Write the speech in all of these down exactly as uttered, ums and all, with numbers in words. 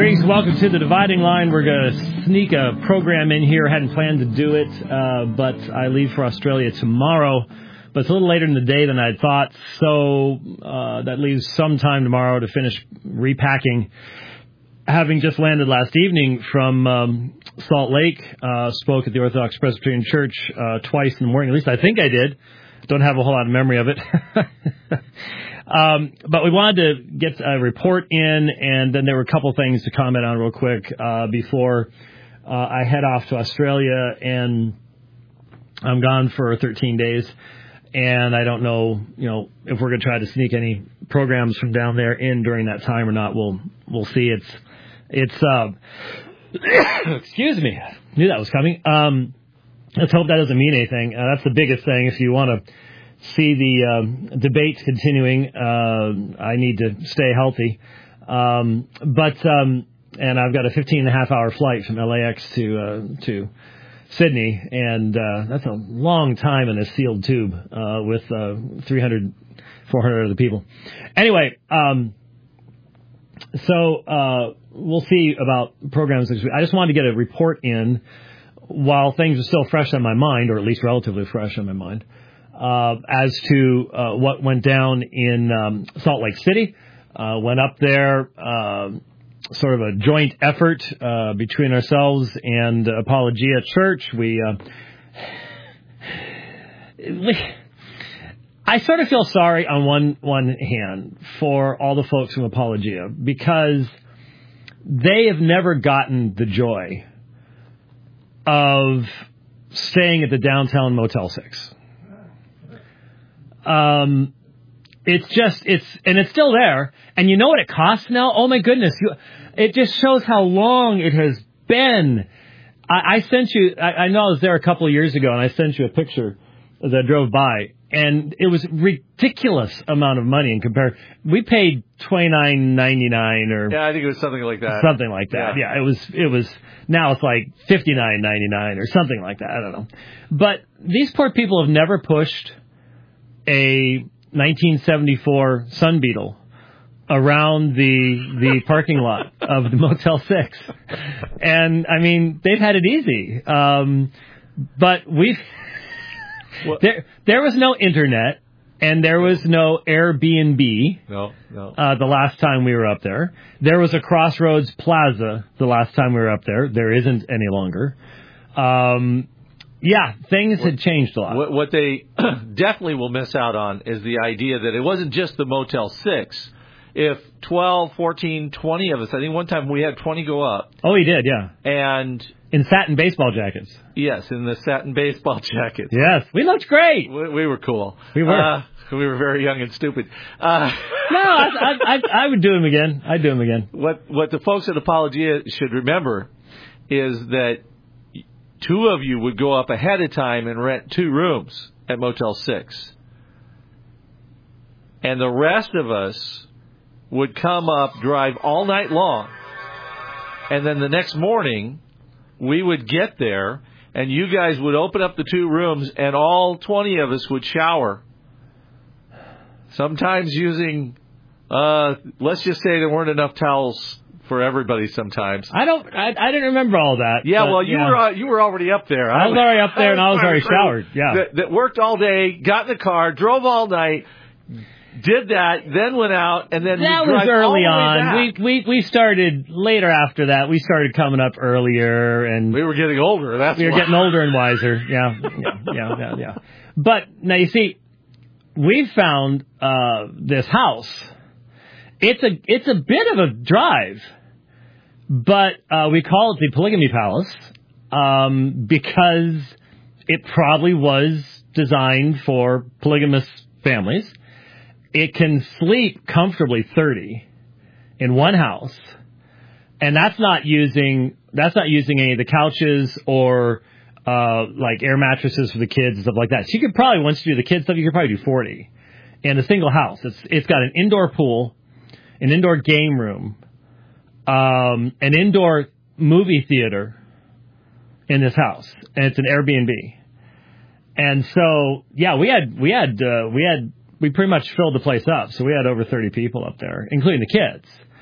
Greetings, welcome to the Dividing Line. We're going to sneak a program in here. I hadn't planned to do it, uh, but I leave for Australia tomorrow. But it's a little later in the day than I thought, so uh, that leaves some time tomorrow to finish repacking. Having just landed last evening from um, Salt Lake, uh, spoke at the Orthodox Presbyterian Church uh, twice in the morning. At least I think I did. Don't have a whole lot of memory of it. um, but we wanted to get a report in, and then there were a couple things to comment on real quick uh, before uh, I head off to Australia, and I'm gone for thirteen days. And I don't know, you know, if we're going to try to sneak any programs from down there in during that time or not. We'll we'll see. It's it's uh, excuse me, knew that was coming. Um, let's hope that doesn't mean anything. Uh, that's the biggest thing. If you want to see the um, debates continuing, uh, I need to stay healthy. Um, but um, and I've got a fifteen and a half hour flight from L A X to uh, to. Sydney, and uh, that's a long time in a sealed tube uh, with uh, three hundred, four hundred other people. Anyway, um, so uh, we'll see about programs next week. I just wanted to get a report in while things are still fresh on my mind, or at least relatively fresh on my mind, uh, as to uh, what went down in um, Salt Lake City. Uh, went up there. Uh, sort of a joint effort uh, between ourselves and Apologia Church. We, uh, we, I sort of feel sorry on one one hand for all the folks from Apologia, because they have never gotten the joy of staying at the downtown Motel six. Um, it's just, it's, and it's still there. And you know what it costs now? Oh my goodness. You, it just shows how long it has been. I, I sent you, I, I know I was there a couple of years ago, and I sent you a picture as I drove by, and it was ridiculous amount of money in comparison. We paid twenty-nine ninety-nine or. Yeah, I think it was something like that. Something like that. Yeah, yeah it was, it was, now it's like fifty-nine ninety-nine or something like that. I don't know. But these poor people have never pushed a nineteen seventy-four Sun Beetle around the the parking lot of the Motel six. And, I mean, they've had it easy. Um, but we've... Well, there there was no internet, and there was no Airbnb. No, no. Uh, the last time we were up there. There was a Crossroads Plaza the last time we were up there. There isn't any longer. Um... Yeah, things had changed a lot. What, what they definitely will miss out on is the idea that it wasn't just the Motel six. If twelve, fourteen, twenty of us, I think one time we had twenty go up. Oh, he did, yeah. And in satin baseball jackets. Yes, in the satin baseball jackets. Yes, we looked great. We, we were cool. We were. Uh, we were very young and stupid. Uh, no, I, I, I, I would do him again. I'd do him again. What, what the folks at Apologia should remember is that two of you would go up ahead of time and rent two rooms at Motel six. And the rest of us would come up, drive all night long. And then the next morning, we would get there, and you guys would open up the two rooms, and all twenty of us would shower. Sometimes using, uh, let's just say there weren't enough towels for everybody sometimes. I don't. I, I didn't remember all that. Yeah, but, well, you yeah. were uh, you were already up there. I was already up there, and I was already showered. Yeah, that, that worked all day, got in the car, drove all night, did that, then went out, and then that we was early on. We we we started later after that. We started coming up earlier, and we were getting older. That's we were why. getting older and wiser. Yeah, yeah, yeah, yeah, yeah. But now you see, we found uh, this house. It's a it's a bit of a drive. But uh, we call it the Polygamy Palace um, because it probably was designed for polygamous families. It can sleep comfortably thirty in one house, and that's not using that's not using any of the couches or uh, like air mattresses for the kids and stuff like that. So you could probably, once you do the kids stuff, you could probably do forty in a single house. It's it's got an indoor pool, an indoor game room. Um, an indoor movie theater in this house, and it's an Airbnb. And so, yeah, we had, we had, uh, we had, we pretty much filled the place up. So we had over thirty people up there, including the kids.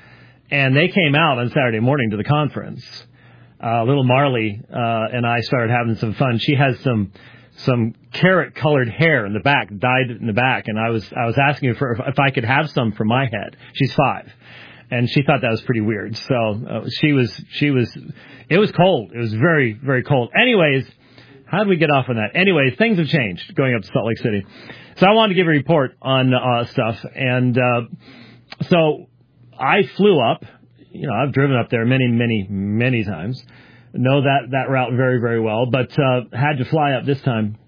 And they came out on Saturday morning to the conference. Uh, little Marley uh, and I started having some fun. She has some some carrot-colored hair in the back, dyed in the back, and I was I was asking her for if, if I could have some for my head. She's five, and she thought that was pretty weird. So uh, she was she was it was cold. It was very very cold. Anyways, how did we get off on that? Anyways, things have changed going up to Salt Lake City. So I wanted to give a report on uh, stuff, and uh, so I flew up. You know, I've driven up there many, many, many times. Know that, that route very, very well, but uh, had to fly up this time.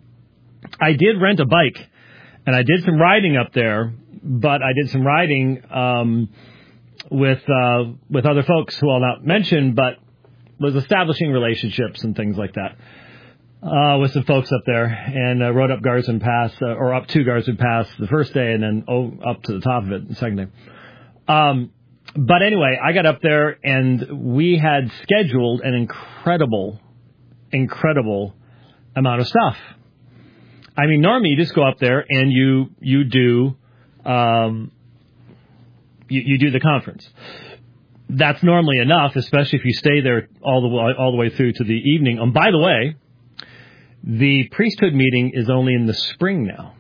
I did rent a bike, and I did some riding up there, but I did some riding um, with uh, with other folks who I'll not mention, but was establishing relationships and things like that uh, with some folks up there, and uh, rode up Garston Pass, uh, or up to Garston Pass the first day, and then oh, up to the top of it the second day. Um, But anyway, I got up there, and we had scheduled an incredible, incredible amount of stuff. I mean, normally you just go up there and you you do um, you, you do the conference. That's normally enough, especially if you stay there all the way all the way through to the evening. And by the way, the priesthood meeting is only in the spring now.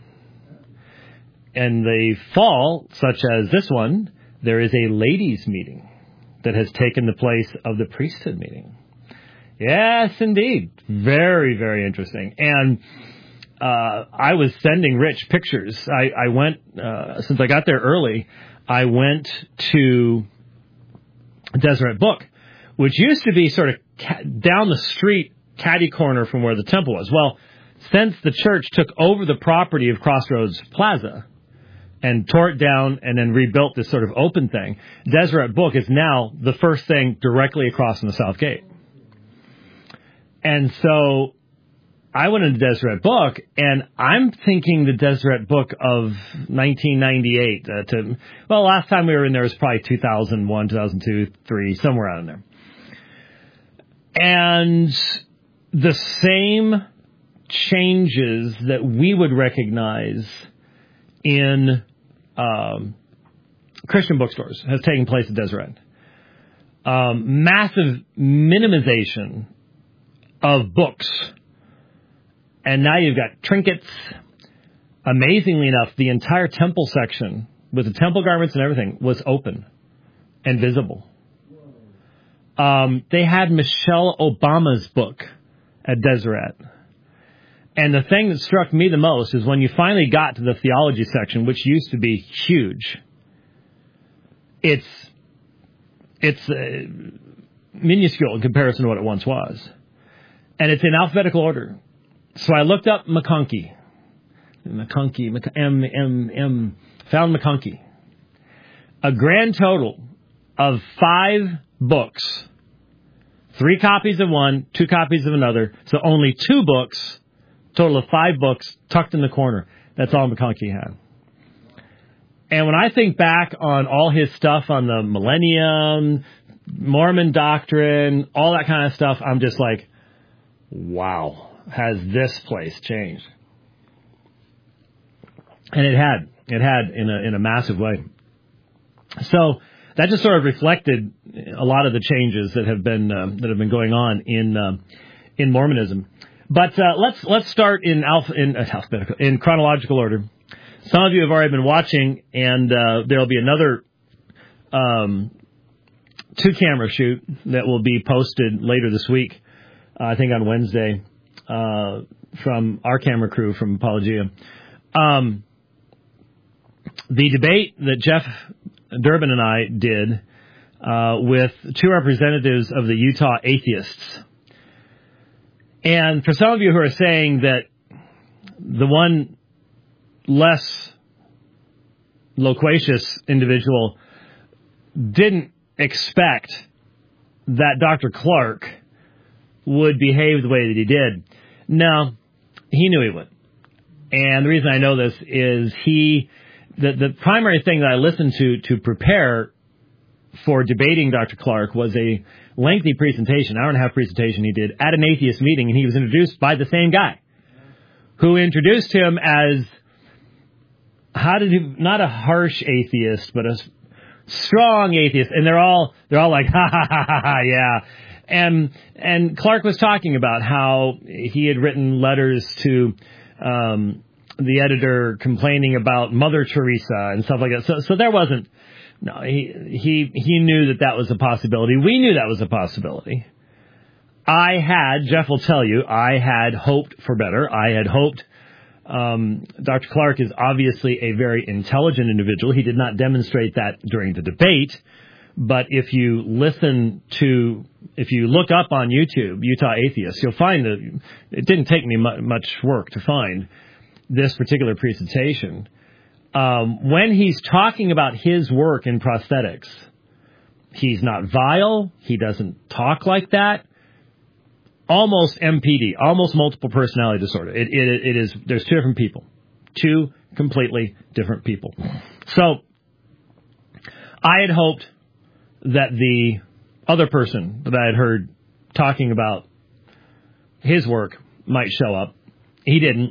In the fall, such as this one, there is a ladies' meeting that has taken the place of the priesthood meeting. Yes, indeed. Very, very interesting. And uh, I was sending Rich pictures. I, I went, uh, since I got there early, I went to Deseret Book, which used to be sort of ca- down the street, catty corner from where the temple was. Well, since the church took over the property of Crossroads Plaza and tore it down and then rebuilt this sort of open thing, Deseret Book is now the first thing directly across from the South Gate. And so I went into Deseret Book, and I'm thinking the Deseret Book of nineteen ninety-eight. Uh, to, well, last time we were in there was probably two thousand one, two thousand two, three, somewhere out in there. And the same changes that we would recognize in um, Christian bookstores has taken place at Deseret. Um, massive minimization of books. And now you've got trinkets. Amazingly enough, the entire temple section with the temple garments and everything was open and visible. Um, they had Michelle Obama's book at Deseret. And the thing that struck me the most is when you finally got to the theology section, which used to be huge, it's it's uh, minuscule in comparison to what it once was. And it's in alphabetical order. So I looked up McConkie. McConkie, M, M, M, found McConkie. A grand total of five books. Three copies of one, two copies of another. So only two books. Total of five books tucked in the corner. That's all McConkie had. And when I think back on all his stuff on the Millennium, Mormon doctrine, all that kind of stuff, I'm just like, wow, has this place changed? And it had. It had in a in a massive way. So that just sort of reflected a lot of the changes that have been uh, that have been going on in uh, in Mormonism. But uh, let's let's start in alpha in uh, alphabetical in chronological order. Some of you have already been watching, and uh, there will be another um, two-camera shoot that will be posted later this week. Uh, I think on Wednesday uh, from our camera crew from Apologia. Um, the debate that Jeff Durbin and I did uh, with two representatives of the Utah atheists. And for some of you who are saying that the one less loquacious individual didn't expect that Doctor Clark would behave the way that he did, no, he knew he would. And the reason I know this is he, the, the primary thing that I listened to to prepare for debating Doctor Clark was a lengthy presentation, hour and a half presentation he did at an atheist meeting, and he was introduced by the same guy who introduced him as, how did he, not a harsh atheist, but a strong atheists, and they're all they're all like, ha ha ha ha ha, yeah. And and Clark was talking about how he had written letters to um, the editor complaining about Mother Teresa and stuff like that. So so there wasn't. No, he he he knew that that was a possibility. We knew that was a possibility. I had, Jeff will tell you, I had hoped for better. I had hoped. Um, Doctor Clark is obviously a very intelligent individual. He did not demonstrate that during the debate. But if you listen to, if you look up on YouTube, Utah Atheists, you'll find that it didn't take me much work to find this particular presentation. Um, when he's talking about his work in prosthetics, he's not vile. He doesn't talk like that. Almost M P D, almost multiple personality disorder. It, it, it is, there's two different people. Two completely different people. So, I had hoped that the other person that I had heard talking about his work might show up. He didn't.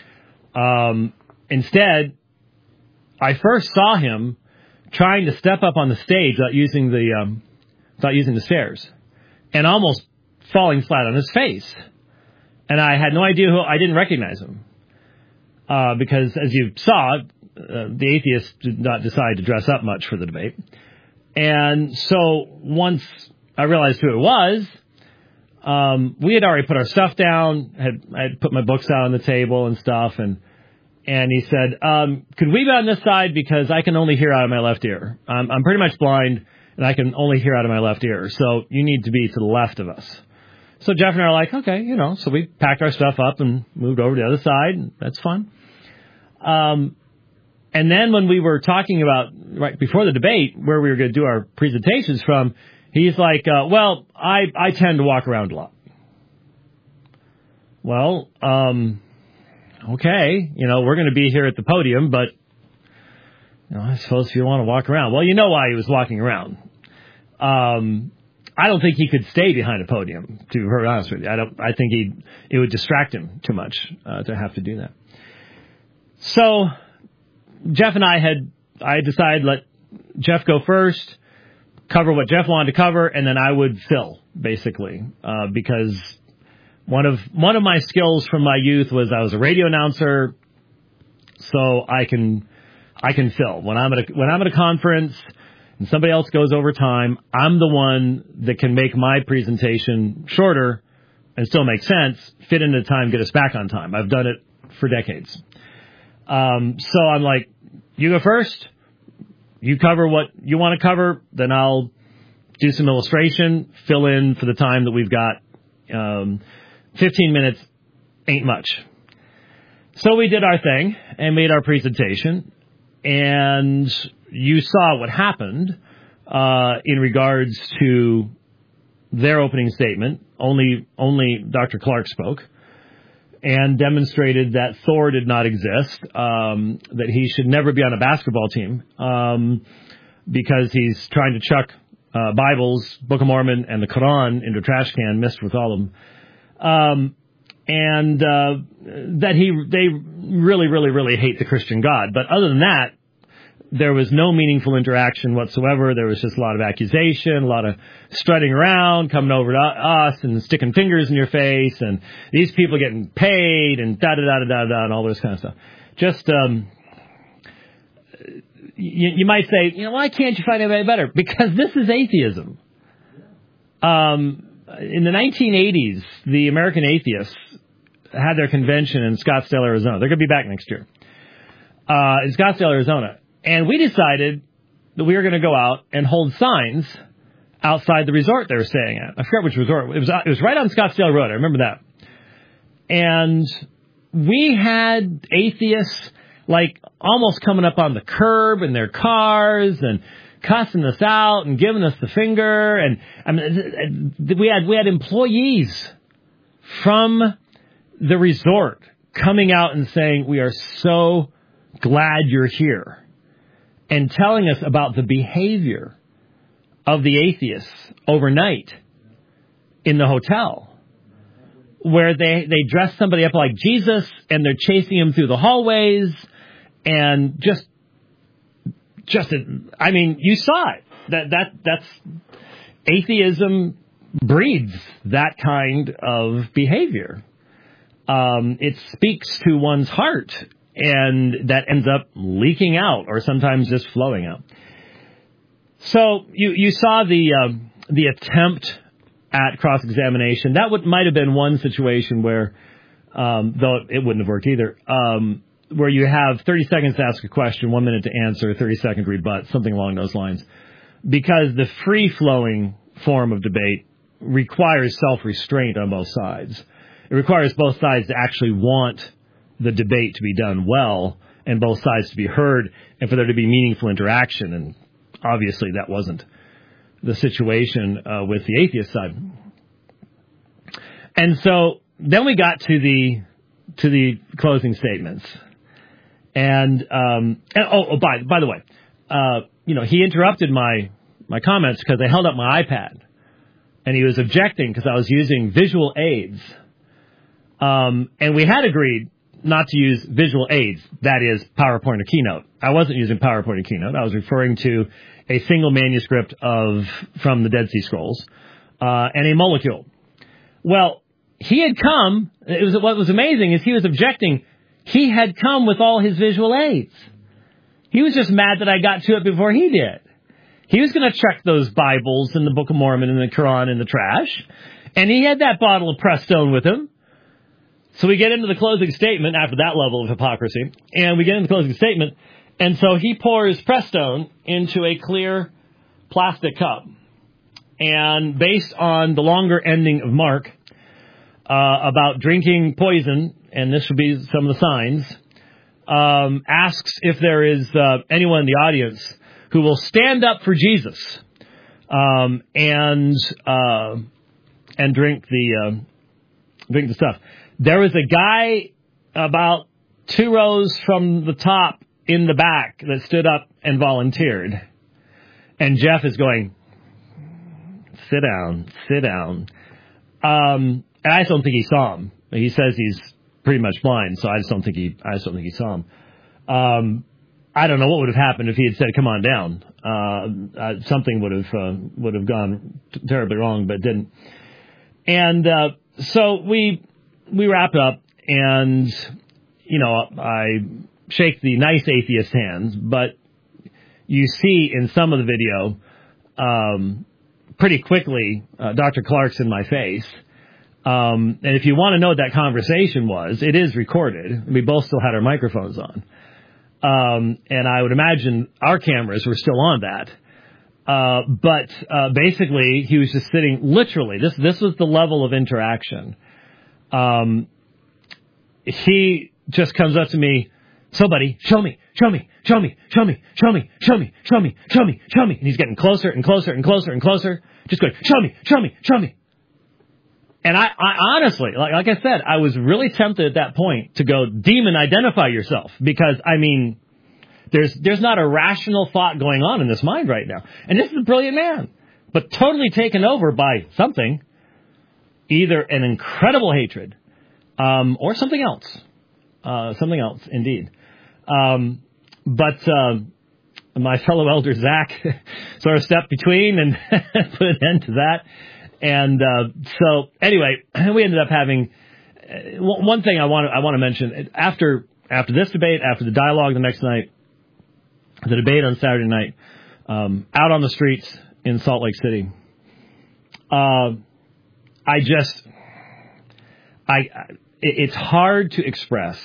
Um, instead, I first saw him trying to step up on the stage without using the um, without using the stairs, and almost falling flat on his face. And I had no idea who. I didn't recognize him uh, because, as you saw, uh, the atheists did not decide to dress up much for the debate. And so once I realized who it was, um, we had already put our stuff down. Had I had put my books out on the table and stuff, and. And he said, um, could we be on this side because I can only hear out of my left ear. I'm, I'm pretty much blind, and I can only hear out of my left ear. So you need to be to the left of us. So Jeff and I are like, okay, you know. So we packed our stuff up and moved over to the other side. And that's fun. Um, and then when we were talking about, right before the debate, where we were going to do our presentations from, he's like, uh, well, I, I tend to walk around a lot. Well, um... okay, you know, we're going to be here at the podium, but, you know, I suppose if you want to walk around. Well, you know why he was walking around. Um, I don't think he could stay behind a podium, to be very honest with you. I don't, I think he it would distract him too much uh, to have to do that. So, Jeff and I had, I decided let Jeff go first, cover what Jeff wanted to cover, and then I would fill, basically, uh, because... One of one of my skills from my youth was I was a radio announcer, so I can I can fill when I'm at a, when I'm at a conference and somebody else goes over time. I'm the one that can make my presentation shorter and still make sense, fit into time, get us back on time. I've done it for decades. Um, so I'm like, you go first. You cover what you want to cover, then I'll do some illustration, fill in for the time that we've got. Um, fifteen minutes ain't much. So we did our thing and made our presentation, and you saw what happened uh, in regards to their opening statement. Only, only Doctor Clark spoke and demonstrated that Thor did not exist, um, that he should never be on a basketball team um, because he's trying to chuck uh, Bibles, Book of Mormon, and the Quran into a trash can mixed with all of them. Um, and, uh, that he, they really, really, really hate the Christian God. But other than that, there was no meaningful interaction whatsoever. There was just a lot of accusation, a lot of strutting around, coming over to us and sticking fingers in your face, and these people getting paid and da da da da da da and all this kind of stuff. Just, um, you, you might say, you know, why can't you find anybody better? Because this is atheism. Um, In the nineteen eighties, the American Atheists had their convention in Scottsdale, Arizona. They're going to be back next year. Uh, in Scottsdale, Arizona. And we decided that we were going to go out and hold signs outside the resort they were staying at. I forget which resort. It was, it was right on Scottsdale Road. I remember that. And we had atheists, like, almost coming up on the curb in their cars and cussing us out and giving us the finger, and I mean, we had we had employees from the resort coming out and saying, "We are so glad you're here," and telling us about the behavior of the atheists overnight in the hotel, where they they dress somebody up like Jesus and they're chasing him through the hallways and just just, a, I mean, you saw it. That that that's atheism breeds that kind of behavior. Um, it speaks to one's heart, and that ends up leaking out, or sometimes just flowing out. So you you saw the uh, the attempt at cross-examination. That would might have been one situation where, um, though it wouldn't have worked either, um, where you have thirty seconds to ask a question, one minute to answer, thirty second rebut, something along those lines. Because the free-flowing form of debate requires self-restraint on both sides. It requires both sides to actually want the debate to be done well and both sides to be heard and for there to be meaningful interaction. And obviously that wasn't the situation uh, with the atheist side. And so then we got to the to the closing statements. And, um, and oh, oh, by by the way, uh, you know, he interrupted my my comments because I held up my iPad, and he was objecting because I was using visual aids. Um, and we had agreed not to use visual aids, that is PowerPoint or Keynote. I wasn't using PowerPoint or Keynote. I was referring to a single manuscript of from the Dead Sea Scrolls uh, and a molecule. Well, he had come. It was what was amazing is he was objecting. He had come with all his visual aids. He was just mad that I got to it before he did. He was going to check those Bibles and the Book of Mormon and the Quran in the trash, and he had that bottle of Prestone with him. So we get into the closing statement after that level of hypocrisy, and we get into the closing statement, and so he pours Prestone into a clear plastic cup. And based on the longer ending of Mark uh, about drinking poison, and this would be some of the signs, um, asks if there is uh, anyone in the audience who will stand up for Jesus um, and uh, and drink the uh, drink the stuff. There was a guy about two rows from the top in the back that stood up and volunteered. And Jeff is going, sit down, sit down. Um, and I just don't think he saw him. He says he's pretty much blind, so I just don't think he, I just don't think he saw him. Um, I don't know what would have happened if he had said, come on down. Uh, uh, something would have, uh, would have gone t- terribly wrong, but didn't. And, uh, so we, we wrap up and, you know, I shake the nice atheist hands, but you see in some of the video, um, pretty quickly, uh, Doctor Clark's in my face. Um, and if you want to know what that conversation was, it is recorded. We both still had our microphones on. Um, and I would imagine our cameras were still on that. Uh, but, uh, basically he was just sitting literally, this, this was the level of interaction. Um, he just comes up to me, so buddy, show me, show me, show me, show me, show me, show me, show me, show me, show me. And he's getting closer and closer and closer and closer. Just going, show me, show me, show me. And I, I honestly, like, like I said, I was really tempted at that point to go, demon, identify yourself. Because, I mean, there's, there's not a rational thought going on in this mind right now. And this is a brilliant man, but totally taken over by something, either an incredible hatred, um, or something else. Uh, something else, indeed. Um, but, uh, my fellow elder Zach sort of stepped between and put an end to that. And uh, so, anyway, we ended up having uh, one thing I want to I want to mention after after this debate, after the dialogue the next night, the debate on Saturday night, um, out on the streets in Salt Lake City. Uh, I just, I it, it's hard to express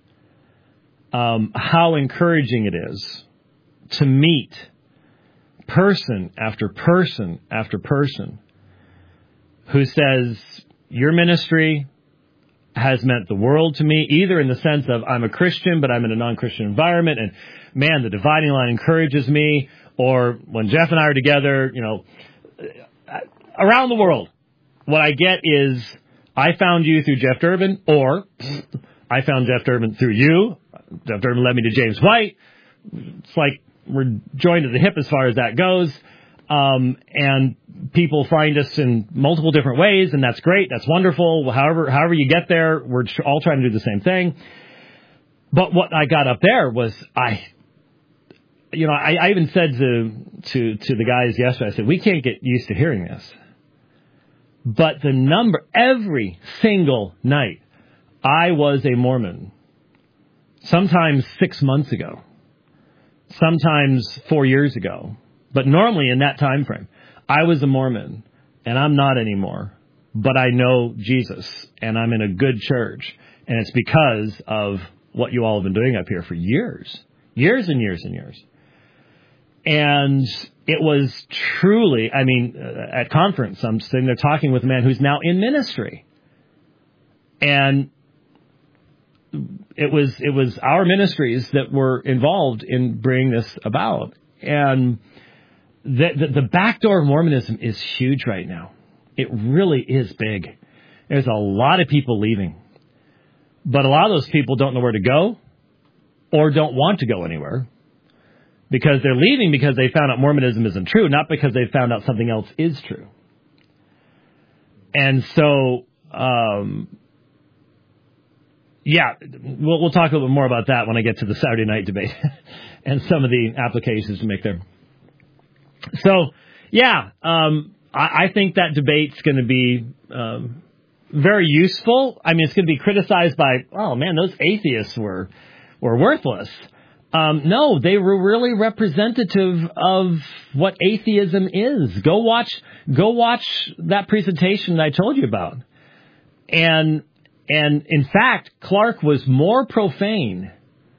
um, how encouraging it is to meet person after person after person who says, your ministry has meant the world to me, either in the sense of I'm a Christian, but I'm in a non-Christian environment, and man, the dividing line encourages me, or when Jeff and I are together, you know, around the world, what I get is, I found you through Jeff Durbin, or I found Jeff Durbin through you. Jeff Durbin led me to James White. It's like we're joined at the hip as far as that goes. Um, and people find us in multiple different ways, and that's great. That's wonderful. However, however you get there, we're all trying to do the same thing. But what I got up there was I, you know, I, I even said to, to, to the guys yesterday, I said, we can't get used to hearing this. But the number, every single night, I was a Mormon. Sometimes six months ago. Sometimes four years ago. But normally in that time frame, I was a Mormon, and I'm not anymore. But I know Jesus, and I'm in a good church. And it's because of what you all have been doing up here for years. Years and years and years. And it was truly, I mean, uh, at conference, I'm sitting there talking with a man who's now in ministry. And it was it was our ministries that were involved in bringing this about. And the, the, the backdoor of Mormonism is huge right now. It really is big. There's a lot of people leaving. But a lot of those people don't know where to go or don't want to go anywhere. Because they're leaving because they found out Mormonism isn't true, not because they found out something else is true. And so, um, yeah, we'll, we'll talk a little bit more about that when I get to the Saturday night debate and some of the applications to make there. So, yeah, um, I, I think that debate's going to be um, very useful. I mean, it's going to be criticized by, oh, man, those atheists were were worthless. Um, no, they were really representative of what atheism is. Go watch, go watch that presentation that I told you about. And, and in fact, Clark was more profane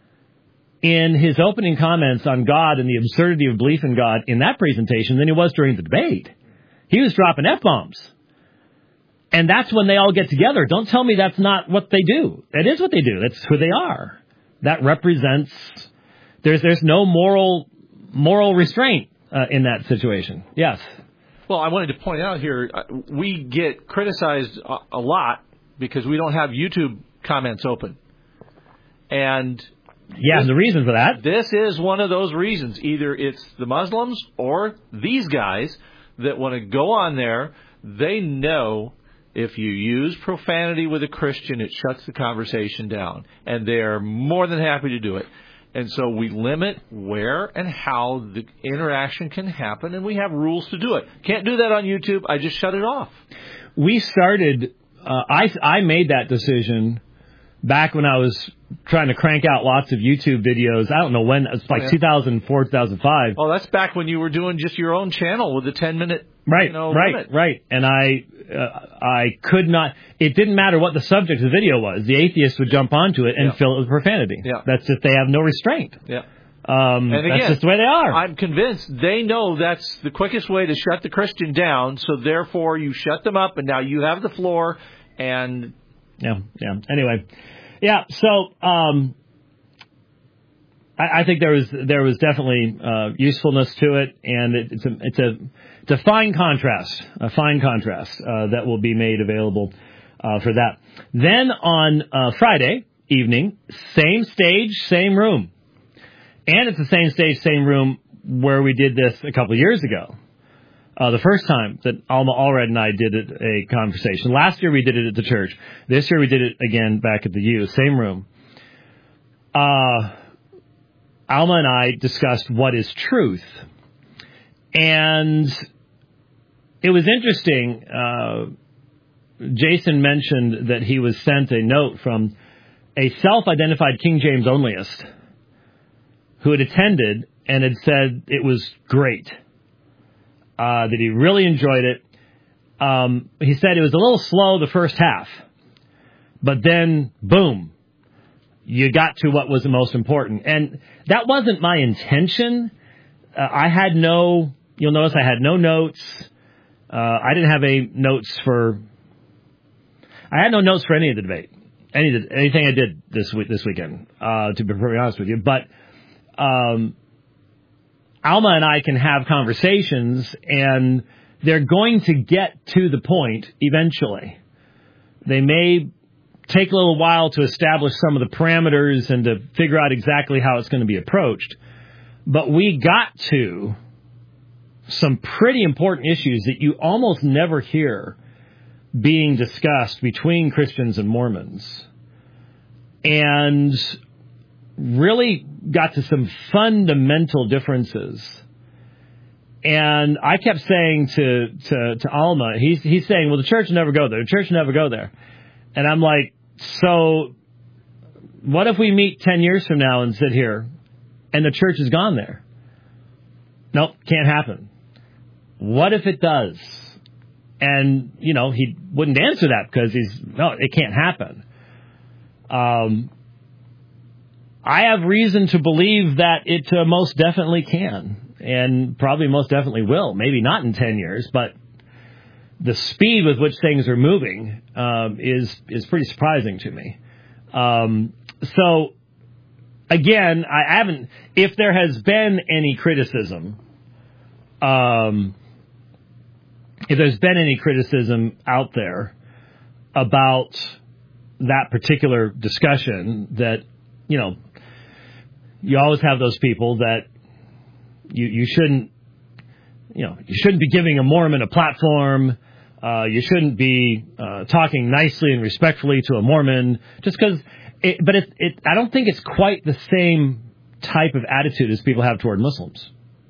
in his opening comments on God and the absurdity of belief in God in that presentation than he was during the debate. He was dropping F-bombs. And that's when they all get together. Don't tell me that's not what they do. That is what they do. That's who they are. That represents... There's there's no moral moral restraint uh, in that situation. Yes. Well, I wanted to point out here, uh, we get criticized a, a lot because we don't have YouTube comments open. And yeah, this, the reason for that. This is one of those reasons. Either it's the Muslims or these guys that want to go on there. They know if you use profanity with a Christian, it shuts the conversation down. And they're more than happy to do it. And so we limit where and how the interaction can happen, and we have rules to do it. Can't do that on YouTube. I just shut it off. We started, uh, I, I made that decision back when I was trying to crank out lots of YouTube videos. I don't know when, it's like oh, yeah. two thousand four, two thousand five. Oh, that's back when you were doing just your own channel with the ten-minute right, you know, right, limit. Right, and I uh, I could not, it didn't matter what the subject of the video was. The atheists would jump onto it and yeah. fill it with profanity. Yeah. That's just, they have no restraint. Yeah. Um, and again, that's just the way they are. I'm convinced they know that's the quickest way to shut the Christian down, so therefore you shut them up, and now you have the floor, and... Yeah, yeah. Anyway, yeah, so... Um, I think there was there was definitely uh, usefulness to it, and it, it's a it's a it's a fine contrast, a fine contrast uh, that will be made available uh, for that. Then on uh, Friday evening, same stage, same room, and it's the same stage, same room where we did this a couple of years ago. Uh, the first time that Alma Allred and I did it, a conversation. Last year we did it at the church. This year we did it again back at the U, same room. Uh. Alma and I discussed what is truth. And it was interesting. Uh, Jason mentioned that he was sent a note from a self-identified King James onlyist who had attended and had said it was great, uh, that he really enjoyed it. Um, he said it was a little slow the first half, but then, boom, you got to what was the most important. And that wasn't my intention. Uh, I had no, you'll notice I had no notes. Uh, I didn't have any notes for, I had no notes for any of the debate. Any of the, anything I did this week, this weekend, uh, to be very honest with you. But, um, Alma and I can have conversations, and they're going to get to the point eventually. They may take a little while to establish some of the parameters and to figure out exactly how it's going to be approached. But we got to some pretty important issues that you almost never hear being discussed between Christians and Mormons. And really got to some fundamental differences. And I kept saying to, to, to Alma, he's, he's saying, well, the church will never go there. The church will never go there. And I'm like, so what if we meet ten years from now and sit here and the church is gone there? Nope, can't happen. What if it does? And, you know, he wouldn't answer that because he's, no, it can't happen. Um, I have reason to believe that it uh, most definitely can, and probably most definitely will. Maybe not in ten years, but the speed with which things are moving um, is is pretty surprising to me. Um, so, again, I haven't, if there has been any criticism, um, if there's been any criticism out there about that particular discussion, that, you know, you always have those people that you, you shouldn't, you know, you shouldn't be giving a Mormon a platform. Uh, you shouldn't be uh, talking nicely and respectfully to a Mormon, just because. But it, it, I don't think it's quite the same type of attitude as people have toward Muslims.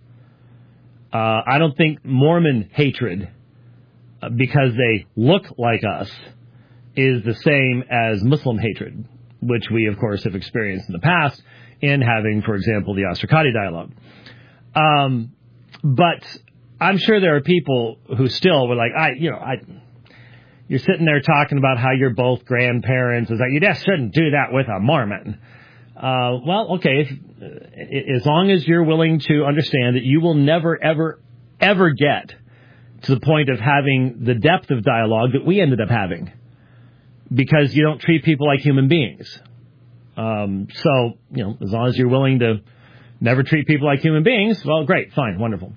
Uh, I don't think Mormon hatred, uh, because they look like us, is the same as Muslim hatred, which we, of course, have experienced in the past in having, for example, the Asr-Qadi dialogue. Um, but I'm sure there are people who still were like, I, you know, I, you're sitting there talking about how you're both grandparents. It's like, you just shouldn't do that with a Mormon. Uh, well, okay, if, uh, as long as you're willing to understand that you will never, ever, ever get to the point of having the depth of dialogue that we ended up having, because you don't treat people like human beings. Um, so, you know, as long as you're willing to never treat people like human beings, well, great, fine, wonderful.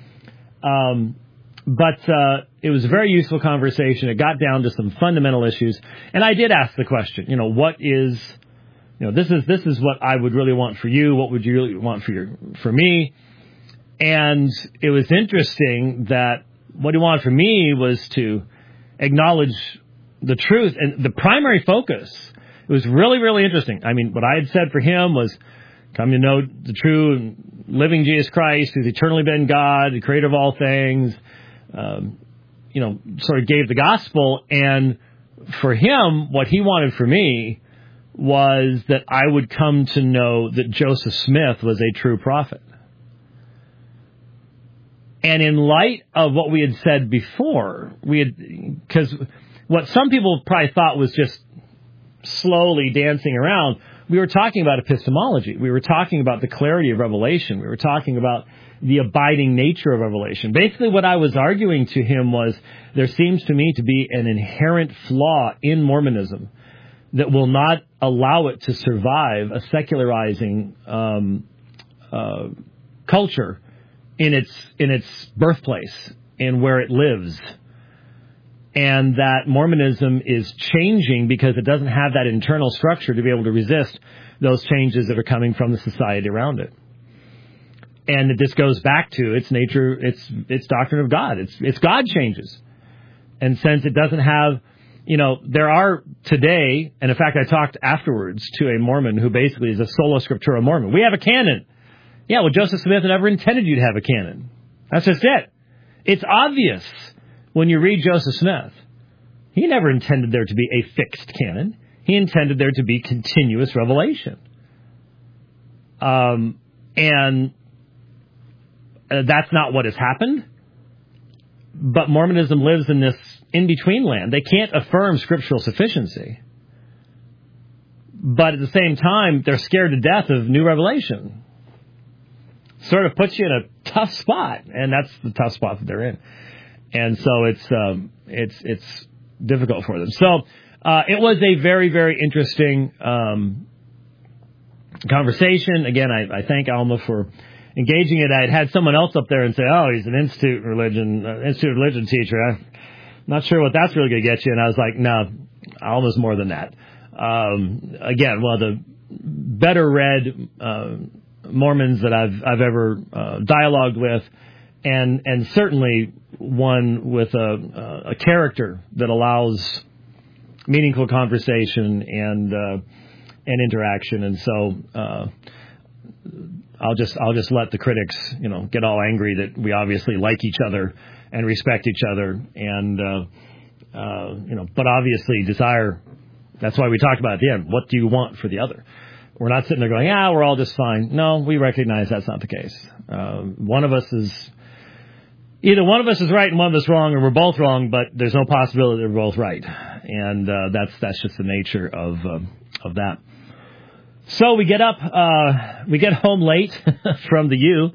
Um, but uh, it was a very useful conversation. It got down to some fundamental issues, and I did ask the question, you know, what is, you know, this is this is what I would really want for you. What would you really want for your for me? And it was interesting that what he wanted from me was to acknowledge the truth, and the primary focus. It was really, really interesting. I mean, what I had said for him was, come to know the true and living Jesus Christ, who's eternally been God, the creator of all things, um, you know, sort of gave the gospel. And for him, what he wanted for me was that I would come to know that Joseph Smith was a true prophet. And in light of what we had said before, we had, because what some people probably thought was just slowly dancing around, we were talking about epistemology. We were talking about the clarity of revelation. We were talking about the abiding nature of revelation. Basically, what I was arguing to him was, there seems to me to be an inherent flaw in Mormonism that will not allow it to survive a secularizing um, uh, culture in its in its birthplace and where it lives. And that Mormonism is changing because it doesn't have that internal structure to be able to resist those changes that are coming from the society around it. And this goes back to its nature, its its doctrine of God. It's it's God changes. And since it doesn't have, you know, there are today, and in fact I talked afterwards to a Mormon who basically is a sola scriptura Mormon. We have a canon. Yeah, well, Joseph Smith never intended you to have a canon. That's just it. It's obvious. When you read Joseph Smith, he never intended there to be a fixed canon. He intended there to be continuous revelation. Um, and uh, that's not what has happened. But Mormonism lives in this in-between land. They can't affirm scriptural sufficiency. But at the same time, they're scared to death of new revelation. Sort of puts you in a tough spot. And that's the tough spot that they're in. And so it's um, it's it's difficult for them. So uh, it was a very, very interesting um, conversation. Again, I, I thank Alma for engaging it. I had had someone else up there and say, "Oh, he's an Institute religion uh, Institute religion teacher. I'm not sure what that's really going to get you." And I was like, "No, Alma's more than that." Um, again, one of the better read uh, Mormons that I've I've ever uh, dialogued with. And and certainly one with a, a character that allows meaningful conversation and uh, and interaction. And so uh, I'll just I'll just let the critics, you know, get all angry that we obviously like each other and respect each other, and uh, uh, you know, but obviously desire. That's why we talked about at the end. What do you want for the other? We're not sitting there going, yeah, we're all just fine. No, we recognize that's not the case. Uh, one of us is, either one of us is right and one of us wrong, or we're both wrong, but there's no possibility that we're both right. And uh, that's that's just the nature of uh, of that. So we get up, uh, we get home late from the U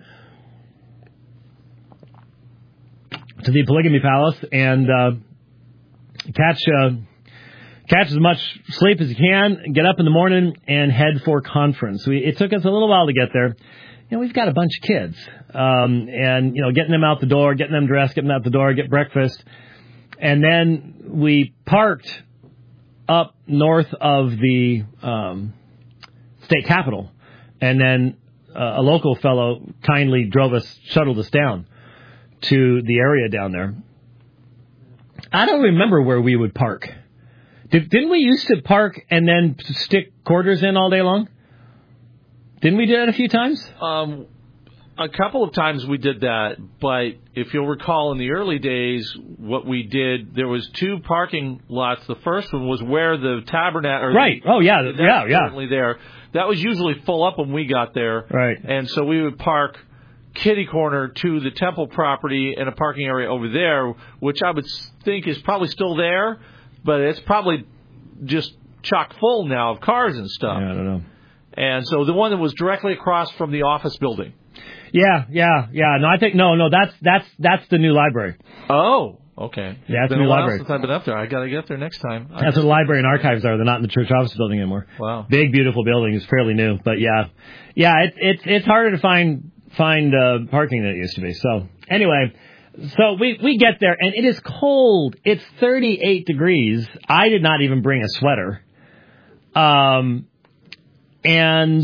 to the Polygamy Palace, and uh, catch... Uh, Catch as much sleep as you can, get up in the morning, and head for conference. We, it took us a little while to get there. You know, we've got a bunch of kids. Um, and, you know, getting them out the door, getting them dressed, getting them out the door, get breakfast. And then we parked up north of the um, state capitol. And then uh, a local fellow kindly drove us, shuttled us down to the area down there. I don't remember where we would park. Did, didn't we used to park and then stick quarters in all day long? Didn't we do that a few times? Um, a couple of times we did that, but if you'll recall in the early days, what we did, there was two parking lots. The first one was where the tabernacle... Right. Oh, yeah. Yeah, yeah. Certainly there. That was usually full up when we got there. Right. And so we would park kitty corner to the temple property and a parking area over there, which I would think is probably still there. But it's probably just chock full now of cars and stuff. Yeah, I don't know. And so the one that was directly across from the office building. Yeah, yeah, yeah. No, I think no, no. That's that's that's the new library. Oh, okay. Yeah, that's been the new a while library. Since I've been up there, I got to get there next time. That's where the library and archives are. They're not in the church office building anymore. Wow. Big, beautiful building. It's fairly new, but yeah, yeah. It's it's it's harder to find find uh, parking than it used to be. So anyway. So we, we get there, and it is cold. It's thirty-eight degrees. I did not even bring a sweater. Um, and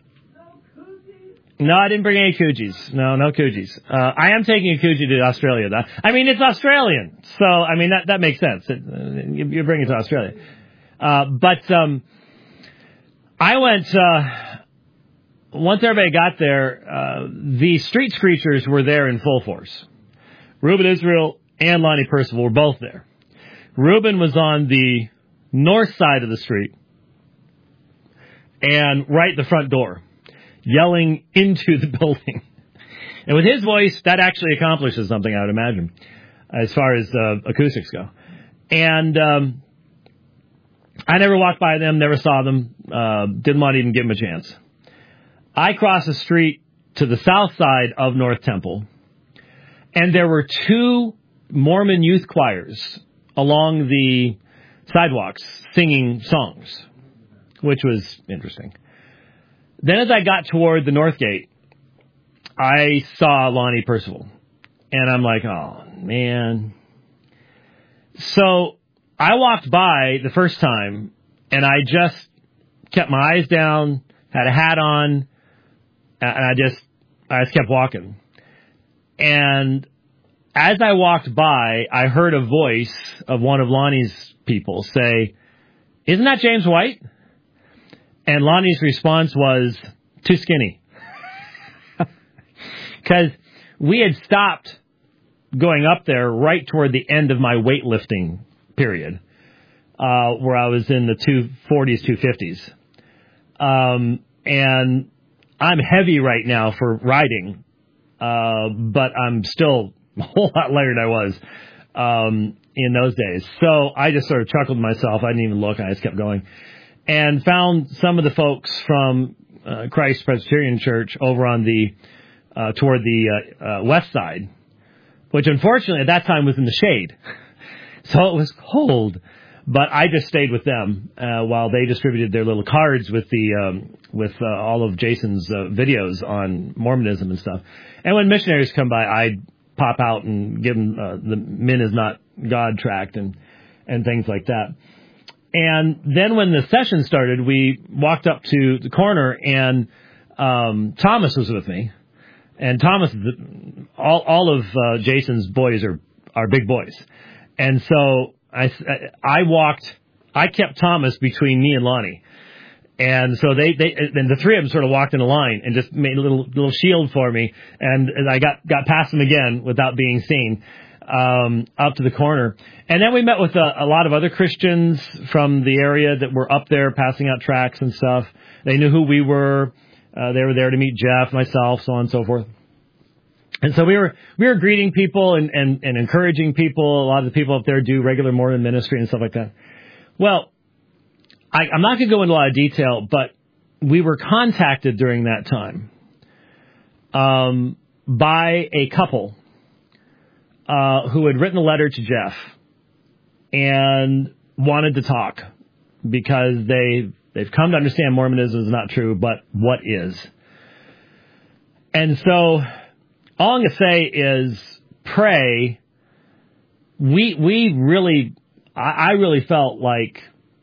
no, I didn't bring any koozies. No, no koozies. Uh, I am taking a koozie to Australia, though. I mean, it's Australian, so I mean that that makes sense. It, uh, you, you bring it to Australia. Uh, but um, I went. Uh, once everybody got there, uh, the street screechers were there in full force. Reuben Israel and Lonnie Percival were both there. Reuben was on the north side of the street and right at the front door, yelling into the building. And with his voice, that actually accomplishes something, I would imagine, as far as uh, acoustics go. And um, I never walked by them, never saw them, uh, didn't want to even give them a chance. I crossed the street to the south side of North Temple, and there were two Mormon youth choirs along the sidewalks singing songs, which was interesting. Then as I got toward the north gate, I saw Lonnie Percival, and I'm like, oh, man. So I walked by the first time, and I just kept my eyes down, had a hat on, and I just, I just kept walking. And as I walked by, I heard a voice of one of Lonnie's people say, "Isn't that James White?" And Lonnie's response was, "Too skinny." Because we had stopped going up there right toward the end of my weightlifting period, uh, where I was in the two forties, two fifties. Um, and I'm heavy right now for riding. Uh, but I'm still a whole lot lighter than I was um, in those days. So I just sort of chuckled to myself. I didn't even look. I just kept going. And found some of the folks from uh, Christ Presbyterian Church over on the, uh, toward the uh, uh, west side, which unfortunately at that time was in the shade. So it was cold. But I just stayed with them uh, while they distributed their little cards with the um, with uh, all of Jason's uh, videos on Mormonism and stuff. And when missionaries come by, I'd pop out and give them uh, the "Men is Not God" tract and and things like that. And then when the session started, we walked up to the corner, and um, Thomas was with me. And Thomas, all all of uh, Jason's boys are are big boys, and so. I, I walked, I kept Thomas between me and Lonnie. And so they, they, and the three of them sort of walked in a line and just made a little, little shield for me. And I got, got past them again without being seen, um, up to the corner. And then we met with a, a lot of other Christians from the area that were up there passing out tracts and stuff. They knew who we were. Uh, they were there to meet Jeff, myself, so on and so forth. And so we were, we were greeting people and, and, and encouraging people. A lot of the people up there do regular Mormon ministry and stuff like that. Well, I, I'm not going to go into a lot of detail, but we were contacted during that time um, by a couple uh, who had written a letter to Jeff and wanted to talk because they, they've come to understand Mormonism is not true, but what is? And so all I'm going to say is pray. We, we really, I, I really felt like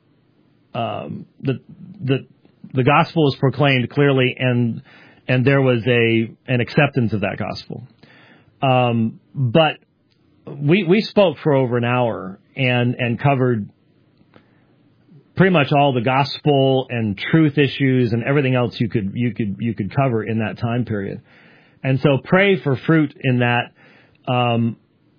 Um, the the the gospel was proclaimed clearly, and and there was a an acceptance of that gospel. Um, but we we spoke for over an hour and and covered pretty much all the gospel and truth issues and everything else you could you could you could cover in that time period. And so pray for fruit in that. Um,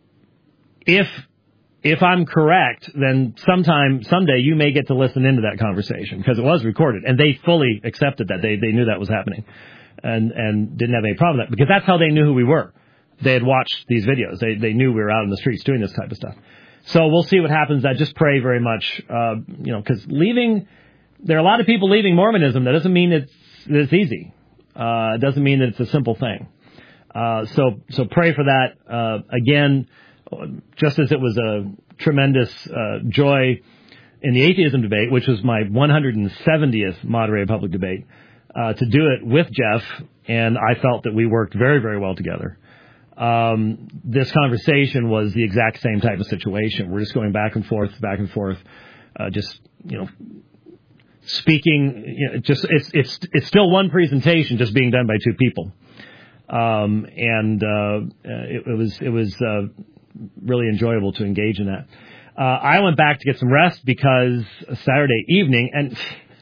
if If I'm correct, then sometime, someday you may get to listen into that conversation because it was recorded and they fully accepted that. They they knew that was happening and, and didn't have any problem with that because that's how they knew who we were. They had watched these videos. They they knew we were out in the streets doing this type of stuff. So we'll see what happens. I just pray very much, uh, you know, because leaving, there are a lot of people leaving Mormonism. That doesn't mean it's, it's easy. Uh, it doesn't mean that it's a simple thing. Uh, so, so pray for that. Uh, again, just as it was a tremendous uh, joy in the atheism debate, which was my one hundred seventieth moderated public debate, uh, to do it with Jeff, and I felt that we worked very, very well together. Um, this conversation was the exact same type of situation. We're just going back and forth, back and forth, uh, just, you know, speaking, you know, just, it's, it's, it's still one presentation just being done by two people. Um, and, uh, it, it was, it was, uh, really enjoyable to engage in that. Uh, I went back to get some rest because Saturday evening, and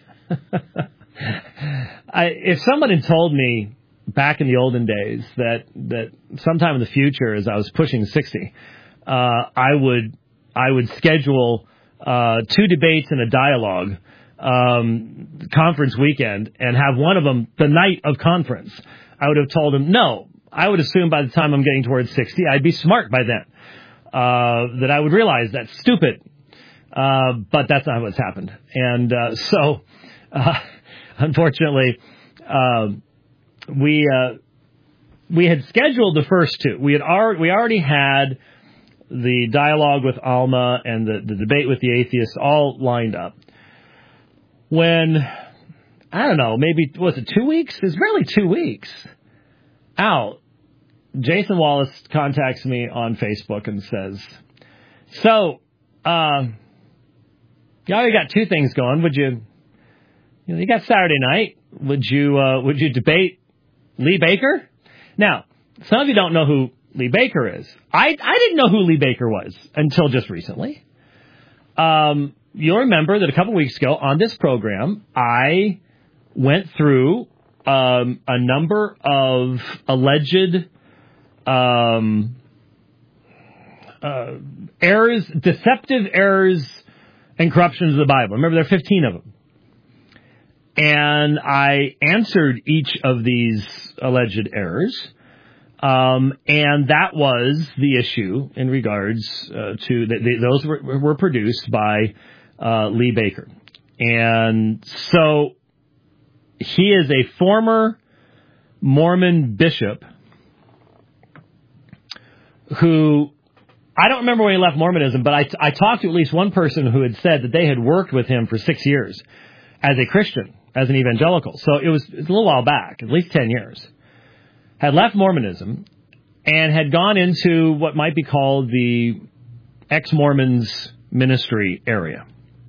I, if someone had told me back in the olden days that, that sometime in the future, as I was pushing sixty, uh, I would, I would schedule, uh, two debates and a dialogue, um, conference weekend and have one of them the night of conference, I would have told him, no, I would assume by the time I'm getting towards sixty, I'd be smart by then. Uh, that I would realize that's stupid. Uh, but that's not what's happened. And, uh, so, uh, unfortunately, uh, we, uh, we had scheduled the first two. We had already, we already had the dialogue with Alma and the, the debate with the atheists all lined up. When, I don't know, maybe, was it two weeks? It's barely two weeks out. Jason Wallace contacts me on Facebook and says, so, uh, you already got two things going. Would you, you know, you got Saturday night. Would you, uh, would you debate Lee Baker? Now, some of you don't know who Lee Baker is. I, I didn't know who Lee Baker was until just recently. Um, you'll remember that a couple weeks ago on this program, I went through, um, a number of alleged Um, uh, errors, deceptive errors and corruptions of the Bible. Remember, there are fifteen of them. And I answered each of these alleged errors. Um, and that was the issue in regards uh, to, the, the, those were, were produced by uh, Lee Baker. And so he is a former Mormon bishop who, I don't remember when he left Mormonism, but I, I talked to at least one person who had said that they had worked with him for six years as a Christian, as an evangelical. So it was, it was a little while back, at least ten years. Had left Mormonism and had gone into what might be called the ex-Mormons ministry area.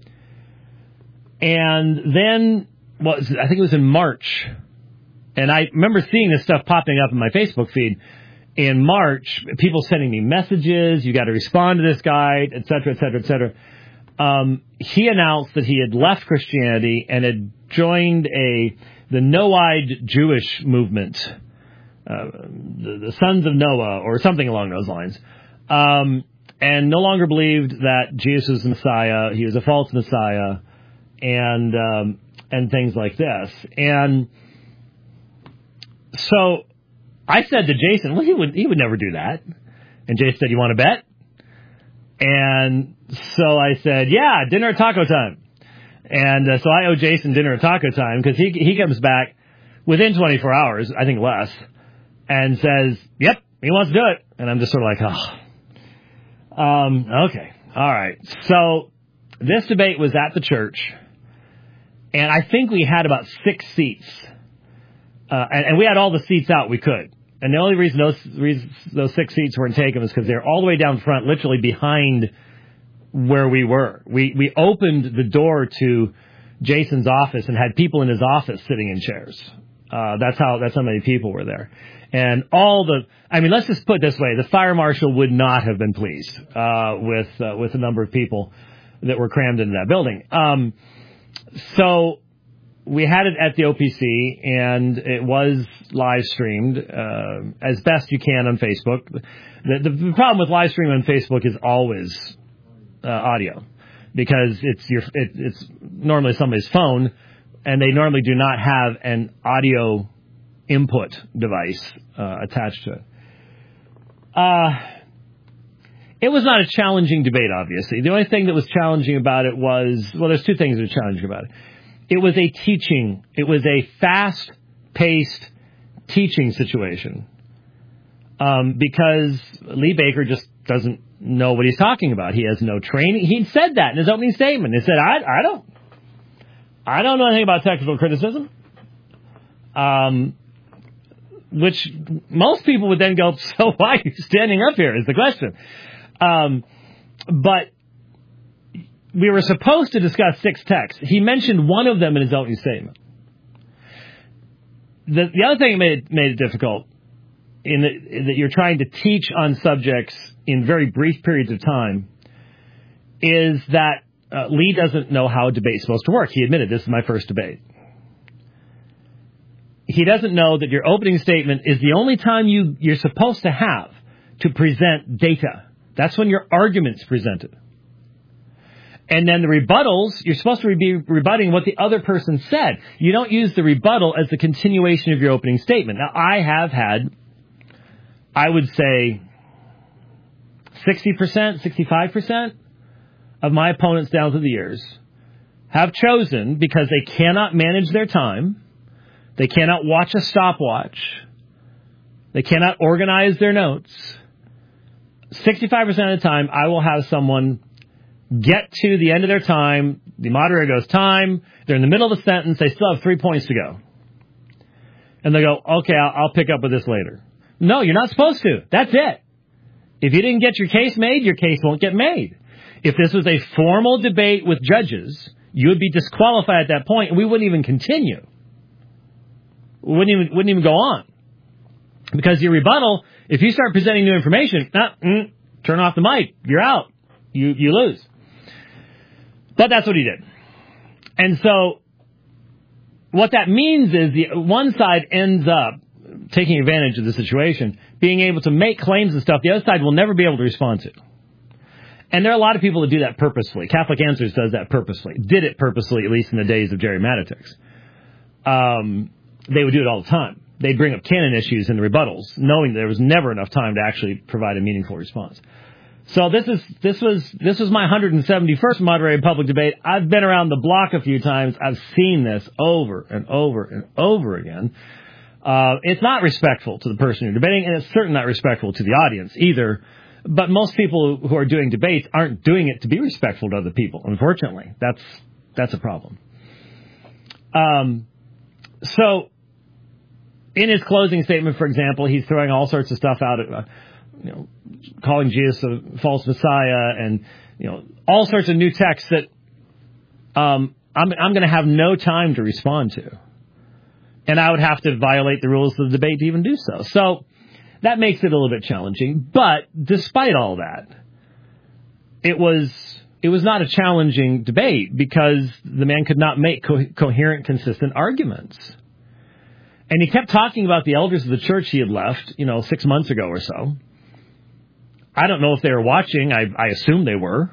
And then, well, I think it was in March, and I remember seeing this stuff popping up in my Facebook feed. In March, people sending me messages, you got to respond to this guy, et cetera, et cetera, et cetera. Um, he announced that he had left Christianity and had joined a the Noahide Jewish movement, uh, the, the Sons of Noah, or something along those lines, um, and no longer believed that Jesus was the Messiah. He was a false Messiah, and um, and things like this. And so I said to Jason, well, he would he would never do that. And Jason said, you want to bet? And so I said, yeah, dinner at taco time. And uh, so I owe Jason dinner at taco time because he he comes back within twenty-four hours, I think less, and says, yep, he wants to do it. And I'm just sort of like, oh, um, okay, all right. So this debate was at the church, and I think we had about six seats, uh, and, and we had all the seats out we could. And the only reason those reasons, those six seats weren't taken was because they were all the way down front, literally behind where we were. We we opened the door to Jason's office and had people in his office sitting in chairs. Uh, that's how that's how many people were there. And all the, I mean, let's just put it this way: the fire marshal would not have been pleased uh, with uh, with the number of people that were crammed into that building. Um, so we had it at the O P C, and it was live streamed uh, as best you can on Facebook. The, the, the problem with live streaming on Facebook is always Uh, audio, because it's your it, it's normally somebody's phone, and they normally do not have an audio input device uh, attached to it. Uh, it was not a challenging debate, obviously. The only thing that was challenging about it was, well, there's two things that were challenging about it. It was a teaching, it was a fast-paced teaching situation, um, because Lee Baker just doesn't know what he's talking about. He has no training. He said that in his opening statement. He said, I, I don't, I don't know anything about technical criticism. Um, which most people would then go, so why are you standing up here is the question. Um, but we were supposed to discuss six texts. He mentioned one of them in his opening statement. The, the other thing that made it, made it difficult in, the, in that you're trying to teach on subjects in very brief periods of time is that uh, Lee doesn't know how a debate is supposed to work. He admitted, this is my first debate. He doesn't know that your opening statement is the only time you, you're supposed to have to present data. That's when your argument's presented. And then the rebuttals, you're supposed to be rebutting what the other person said. You don't use the rebuttal as the continuation of your opening statement. Now, I have had, I would say, sixty percent, sixty-five percent of my opponents down through the years have chosen, because they cannot manage their time, they cannot watch a stopwatch, they cannot organize their notes. sixty-five percent of the time, I will have someone get to the end of their time, the moderator goes, time, they're in the middle of the sentence, they still have three points to go. And they go, okay, I'll, I'll pick up with this later. No, you're not supposed to. That's it. If you didn't get your case made, your case won't get made. If this was a formal debate with judges, you would be disqualified at that point, and we wouldn't even continue. We wouldn't even, wouldn't even go on. Because your rebuttal, if you start presenting new information, nah, mm, turn off the mic. You're out. You, you lose. But that's what he did. And so what that means is the one side ends up taking advantage of the situation, being able to make claims and stuff the other side will never be able to respond to. And there are a lot of people that do that purposely. Catholic Answers does that purposely. Did it purposely, at least in the days of Jerry Matitix. Um, they would do it all the time. They'd bring up canon issues in the rebuttals, knowing there was never enough time to actually provide a meaningful response. So this is this was this was my one hundred seventy-first moderated public debate. I've been around the block a few times. I've seen this over and over and over again. Uh, it's not respectful to the person you're debating, and it's certainly not respectful to the audience either. But most people who are doing debates aren't doing it to be respectful to other people, unfortunately. That's that's a problem. Um, so in his closing statement, for example, he's throwing all sorts of stuff out, uh, you know, calling Jesus a false Messiah, and you know, all sorts of new texts that um, I'm, I'm going to have no time to respond to. And I would have to violate the rules of the debate to even do so. So that makes it a little bit challenging. But despite all that, it was it was not a challenging debate because the man could not make co- coherent, consistent arguments. And he kept talking about the elders of the church he had left, you know, six months ago or so. I don't know if they were watching. I, I assume they were.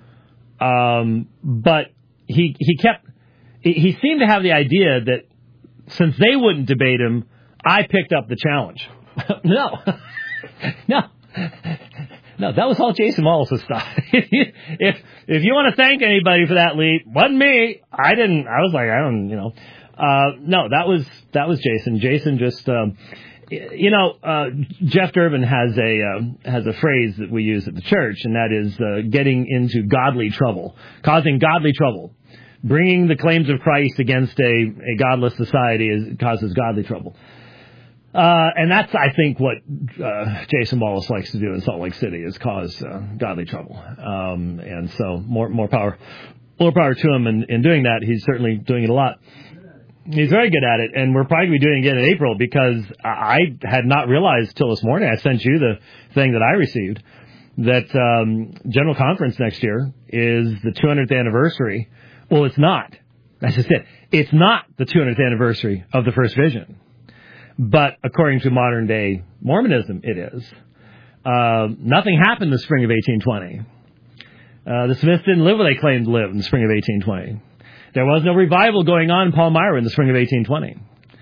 Um, but he he kept, he seemed to have the idea that since they wouldn't debate him, I picked up the challenge. no. no. No, that was all Jason Wallace's stuff. if if you want to thank anybody for that, Lee, wasn't me. I didn't. I was like, I don't, you know. Uh, no, that was that was Jason. Jason just, um, you know, uh, Jeff Durbin has a uh, has a phrase that we use at the church, and that is uh, getting into godly trouble, causing godly trouble, bringing the claims of Christ against a, a godless society is, causes godly trouble. Uh, and that's, I think, what uh, Jason Wallace likes to do in Salt Lake City is cause uh, godly trouble. Um, and so more more power more power to him in, in doing that. He's certainly doing it a lot. He's very good at it, and we're probably going to be doing it again in April because I had not realized till this morning, I sent you the thing that I received, that um, General Conference next year is the two hundredth anniversary. Well, it's not. That's just it. It's not the two hundredth anniversary of the First Vision. But according to modern-day Mormonism, it is. Uh, nothing happened in the spring of eighteen twenty. Uh, the Smiths didn't live where they claimed to live in the spring of eighteen twenty. There was no revival going on in Palmyra in the spring of eighteen twenty.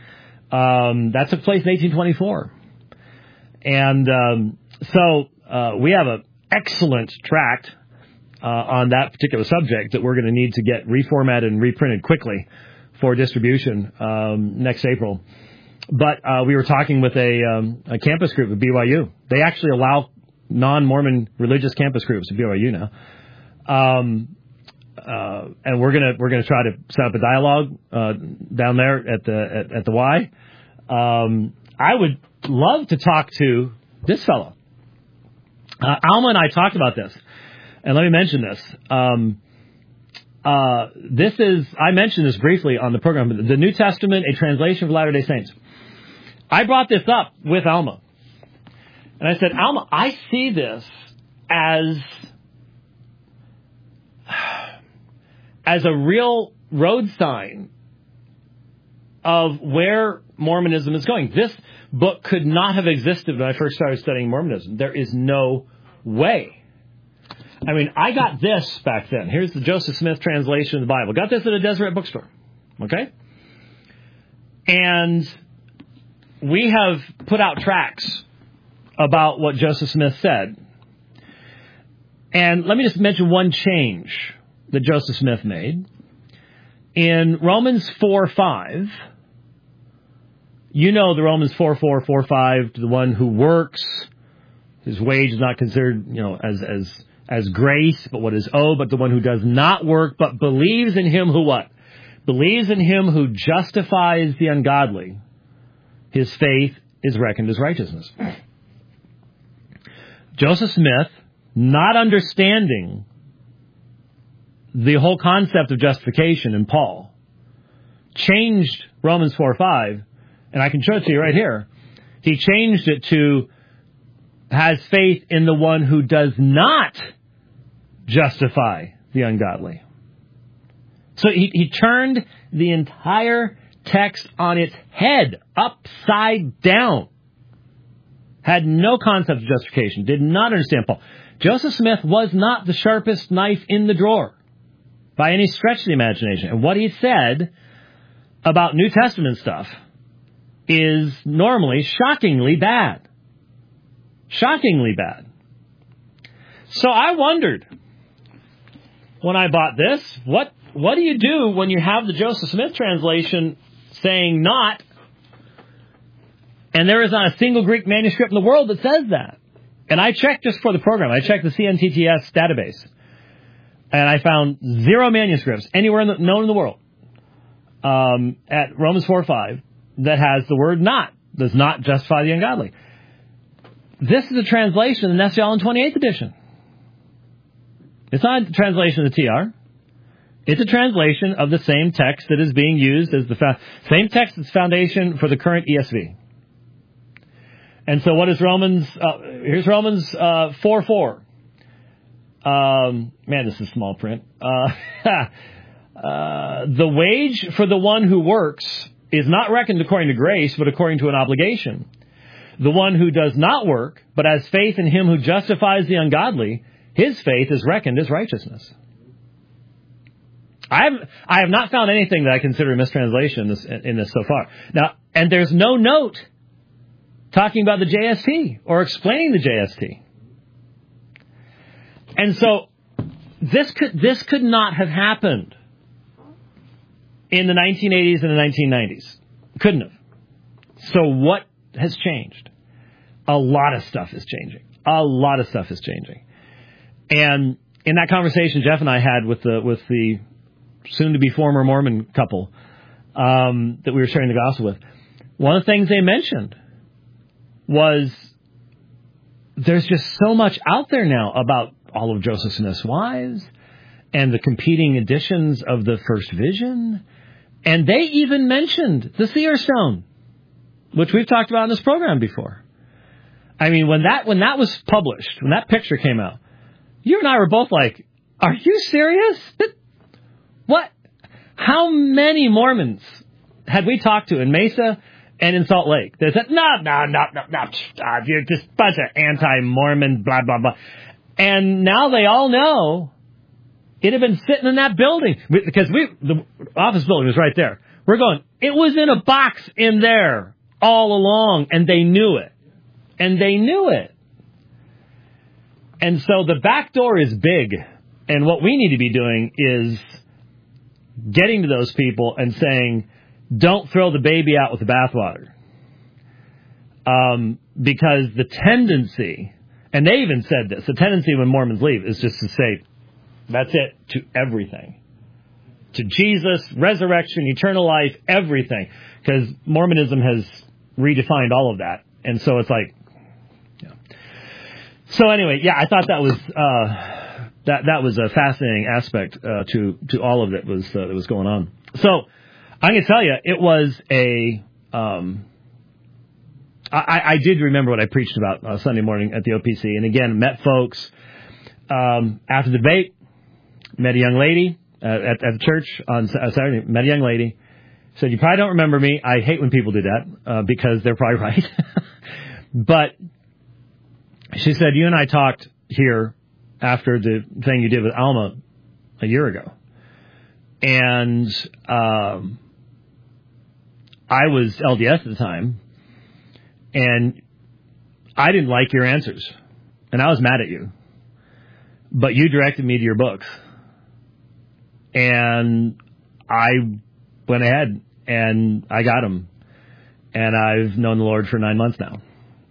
Um, that took place in eighteen twenty-four. And um, so uh, we have an excellent tract uh, on that particular subject that we're going to need to get reformatted and reprinted quickly for distribution um, next April. But uh, we were talking with a, um, a campus group at B Y U. They actually allow non-Mormon religious campus groups at B Y U now. Um, uh, and we're gonna we're gonna try to set up a dialogue uh, down there at the at, at the Y. Um, I would love to talk to this fellow. Uh, Alma and I talked about this, and let me mention this. Um, uh, this is I mentioned this briefly on the program. The New Testament, a translation for Latter-day Saints. I brought this up with Alma, and I said, Alma, I see this as as a real road sign of where Mormonism is going. This book could not have existed when I first started studying Mormonism. There is no way. I mean, I got this back then. Here's the Joseph Smith translation of the Bible. Got this at a Deseret bookstore. Okay? And we have put out tracts about what Joseph Smith said. And let me just mention one change that Joseph Smith made. In Romans four five, you know the Romans four four, four five, to the one who works, his wage is not considered, you know, as as as grace, but what is owed, but the one who does not work, but believes in him who what? Believes in him who justifies the ungodly. His faith is reckoned as righteousness. Joseph Smith, not understanding the whole concept of justification in Paul, changed Romans four five, and I can show it to you right here. He changed it to has faith in the one who does not justify the ungodly. So he, he turned the entire text on its head, upside down. Had no concept of justification, did not understand Paul. Joseph Smith was not the sharpest knife in the drawer by any stretch of the imagination. And what he said about New Testament stuff is normally shockingly bad. Shockingly bad. So I wondered, when I bought this, what what do you do when you have the Joseph Smith translation saying not, and there is not a single Greek manuscript in the world that says that? And I checked just for the program. I checked the C N T T S database, and I found zero manuscripts anywhere in the, known in the world um, at Romans four five that has the word not, does not justify the ungodly. This is a translation of the Nestle-Aland twenty-eighth edition. It's not a translation of the T R. It's a translation of the same text that is being used as the fa- same text as foundation for the current E S V. And so what is Romans? Uh, here's Romans uh, four four. Um, man, this is small print. Uh, uh, the wage for the one who works is not reckoned according to grace, but according to an obligation. The one who does not work, but has faith in him who justifies the ungodly, his faith is reckoned as righteousness. I have, I have not found anything that I consider a mistranslation in this, in this so far. Now, and there's no note talking about the J S T or explaining the J S T. And so this could this could not have happened in the nineteen eighties and the nineteen nineties. Couldn't have. So what has changed? A lot of stuff is changing. A lot of stuff is changing. And in that conversation Jeff and I had with the with the soon-to-be former Mormon couple um, that we were sharing the gospel with, one of the things they mentioned was there's just so much out there now about all of Joseph Smith's wives and the competing editions of the First Vision. And they even mentioned the Seer Stone, which we've talked about in this program before. I mean, when that when that was published, when that picture came out, you and I were both like, are you serious? What? How many Mormons had we talked to in Mesa and in Salt Lake? They said, no, no, no, no, no, you're just a bunch of anti-Mormon, blah, blah, blah. And now they all know it had been sitting in that building. Because we, the office building was right there. We're going, it was in a box in there all along, and they knew it. And they knew it. And so the back door is big. And what we need to be doing is getting to those people and saying, don't throw the baby out with the bathwater. Um, because the tendency, and they even said this, the tendency when Mormons leave is just to say, that's it, to everything. To Jesus, resurrection, eternal life, everything. Because Mormonism has redefined all of that. And so it's like, yeah. So anyway, yeah, I thought that was uh, that that was a fascinating aspect uh, to to all of it was uh, that was going on. So I'm going to tell you, it was a. Um, I, I did remember what I preached about uh, Sunday morning at the O P C, and again met folks um, after the debate. Met a young lady uh, at, at the church on Saturday. Met a young lady. Said, you probably don't remember me. I hate when people do that uh, because they're probably right. But she said, you and I talked here after the thing you did with Alma a year ago. And um, I was L D S at the time. And I didn't like your answers. And I was mad at you. But you directed me to your books. And I went ahead and I got them. And I've known the Lord for nine months now.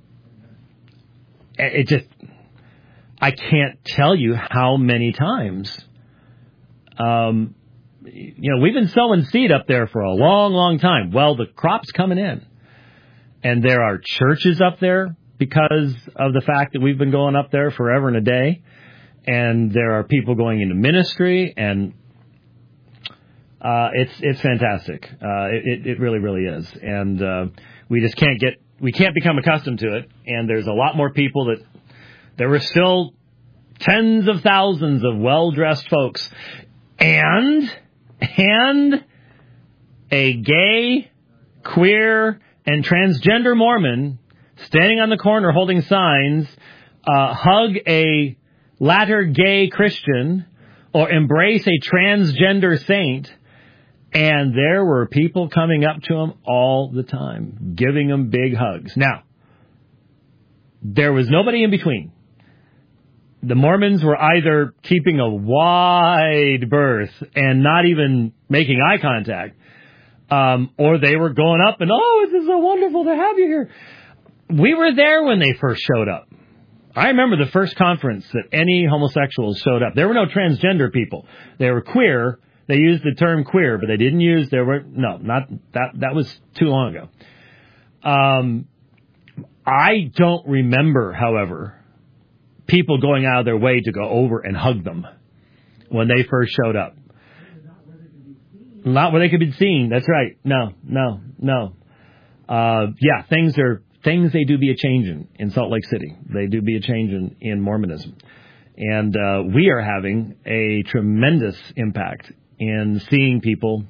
It just, I can't tell you how many times, um, you know, we've been sowing seed up there for a long, long time. Well, the crop's coming in. And there are churches up there because of the fact that we've been going up there forever and a day. And there are people going into ministry, and uh, it's it's fantastic. Uh, it it really really is, and uh, we just can't get we can't become accustomed to it. And there's a lot more people that there were still tens of thousands of well dressed folks, and and a gay, queer, and transgender Mormon standing on the corner holding signs, uh, hug a latter gay Christian or embrace a transgender saint. And there were people coming up to him all the time, giving him big hugs. Now, there was nobody in between. The Mormons were either keeping a wide berth and not even making eye contact, um, or they were going up and, oh, this is so wonderful to have you here. We were there when they first showed up. I remember the first conference that any homosexuals showed up. There were no transgender people. They were queer. They used the term queer, but they didn't use, there were, no, not, that, that was too long ago. Um, I don't remember, however, people going out of their way to go over and hug them when they first showed up. Not where they could be seen. That's right. No, no, no. Uh, yeah, things are, things they do be a changing in Salt Lake City. They do be a changing in Mormonism. And uh, we are having a tremendous impact in seeing people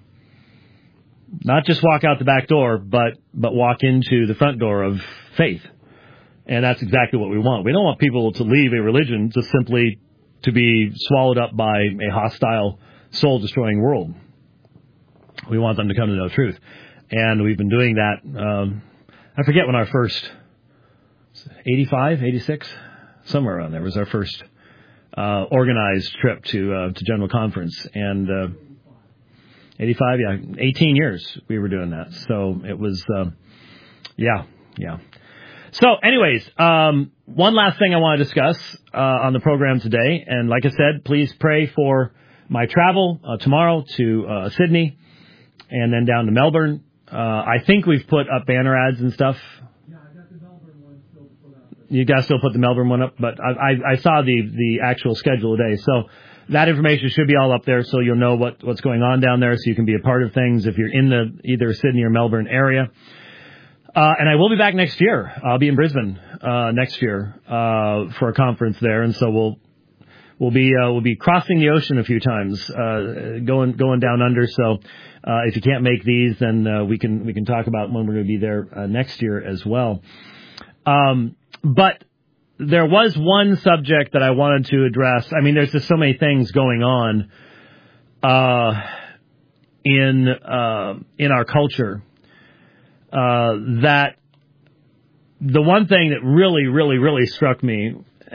not just walk out the back door, but but walk into the front door of faith. And that's exactly what we want. We don't want people to leave a religion just simply to be swallowed up by a hostile, soul-destroying world. We want them to come to know truth. And we've been doing that. Um, I forget when our first, eighty-five, eighty-six, somewhere around there was our first uh, organized trip to uh, to General Conference. And uh, eighty-five, yeah, eighteen years we were doing that. So it was, uh, yeah, yeah. So anyways, um, one last thing I want to discuss uh, on the program today. And like I said, please pray for my travel uh, tomorrow to uh, Sydney and then down to Melbourne. Uh, I think we've put up banner ads and stuff. Yeah, I got the Melbourne one still put up. You guys still put the Melbourne one up, but I, I, I saw the, the actual schedule today. So that information should be all up there so you'll know what, what's going on down there so you can be a part of things if you're in the either Sydney or Melbourne area. Uh, and I will be back next year. I'll be in Brisbane uh, next year uh, for a conference there, and so we'll we'll be uh, we'll be crossing the ocean a few times, uh, going going down under. So uh, if you can't make these, then uh, we can we can talk about when we're going to be there uh, next year as well. Um, but there was one subject that I wanted to address. I mean, there's just so many things going on uh, in uh, in our culture. Uh, that the one thing that really, really, really struck me,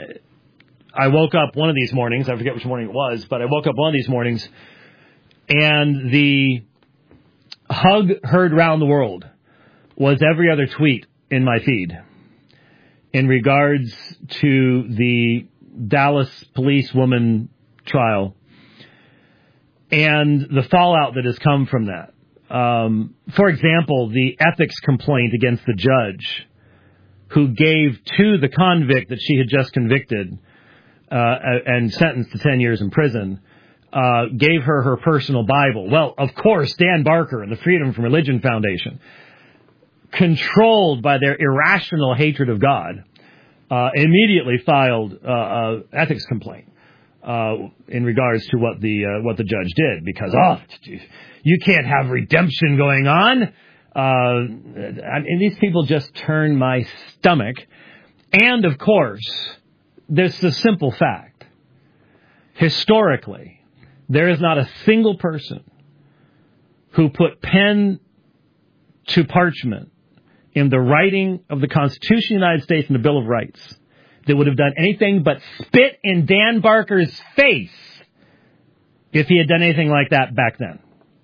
I woke up one of these mornings, I forget which morning it was, but I woke up one of these mornings, and the hug heard round the world was every other tweet in my feed in regards to the Dallas police woman trial and the fallout that has come from that. Um, for example, the ethics complaint against the judge who gave to the convict that she had just convicted uh, and sentenced to ten years in prison, uh, gave her her personal Bible. Well, of course, Dan Barker and the Freedom from Religion Foundation, controlled by their irrational hatred of God, uh, immediately filed uh, an ethics complaint. Uh, in regards to what the uh, what the judge did, because oh, you can't have redemption going on. Uh, I mean, these people just turn my stomach. And of course, there's the simple fact: historically, there is not a single person who put pen to parchment in the writing of the Constitution of the United States and the Bill of Rights that would have done anything but spit in Dan Barker's face if he had done anything like that back then.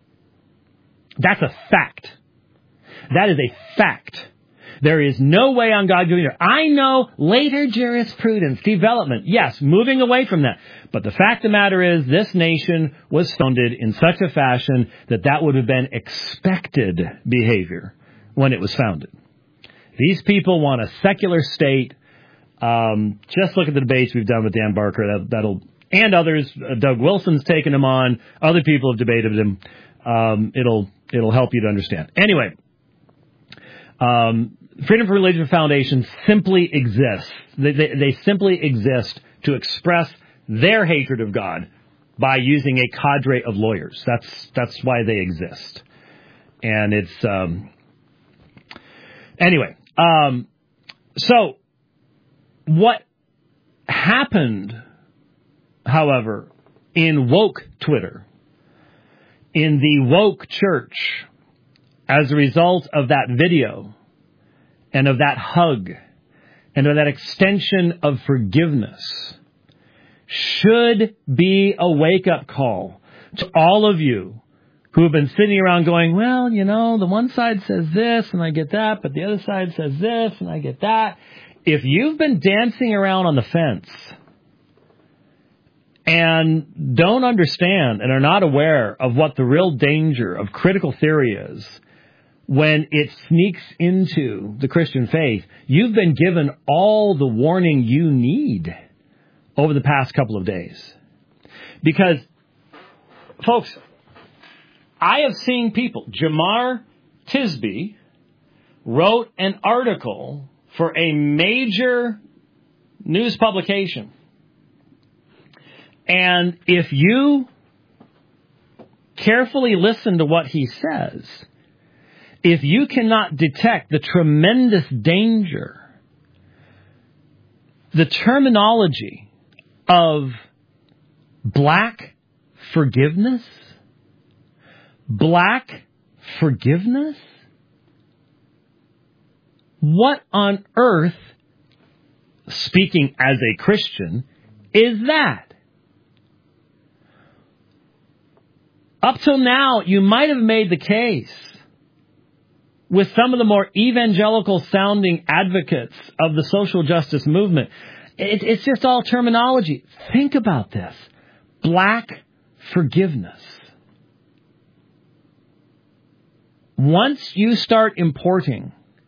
That's a fact. That is a fact. There is no way on God doing it. I know later jurisprudence, development, yes, moving away from that. But the fact of the matter is this nation was founded in such a fashion that that would have been expected behavior when it was founded. These people want a secular state. Um, just look at the debates we've done with Dan Barker. That, that'll and others. Uh, Doug Wilson's taken him on. Other people have debated him. Um, it'll it'll help you to understand. Anyway, um, Freedom from Religion Foundation simply exists. They, they, they simply exist to express their hatred of God by using a cadre of lawyers. That's that's why they exist. And it's um, anyway. Um, so. What happened, however, in woke Twitter, in the woke church, as a result of that video and of that hug and of that extension of forgiveness, should be a wake-up call to all of you who have been sitting around going, well, you know, the one side says this and I get that, but the other side says this and I get that. If you've been dancing around on the fence and don't understand and are not aware of what the real danger of critical theory is when it sneaks into the Christian faith, you've been given all the warning you need over the past couple of days. Because, folks, I have seen people, Jamar Tisby wrote an article for a major news publication And if you carefully listen to what he says, if you cannot detect the tremendous danger, the terminology of black forgiveness, black forgiveness, what on earth, speaking as a Christian, is that? Up till now, you might have made the case with some of the more evangelical-sounding advocates of the social justice movement. It, it's just all terminology. Think about this. Black forgiveness. Once you start importing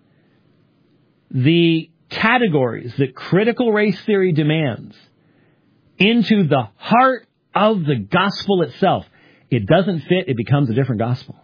the categories that critical race theory demands into the heart of the gospel itself, it doesn't fit, it becomes a different gospel.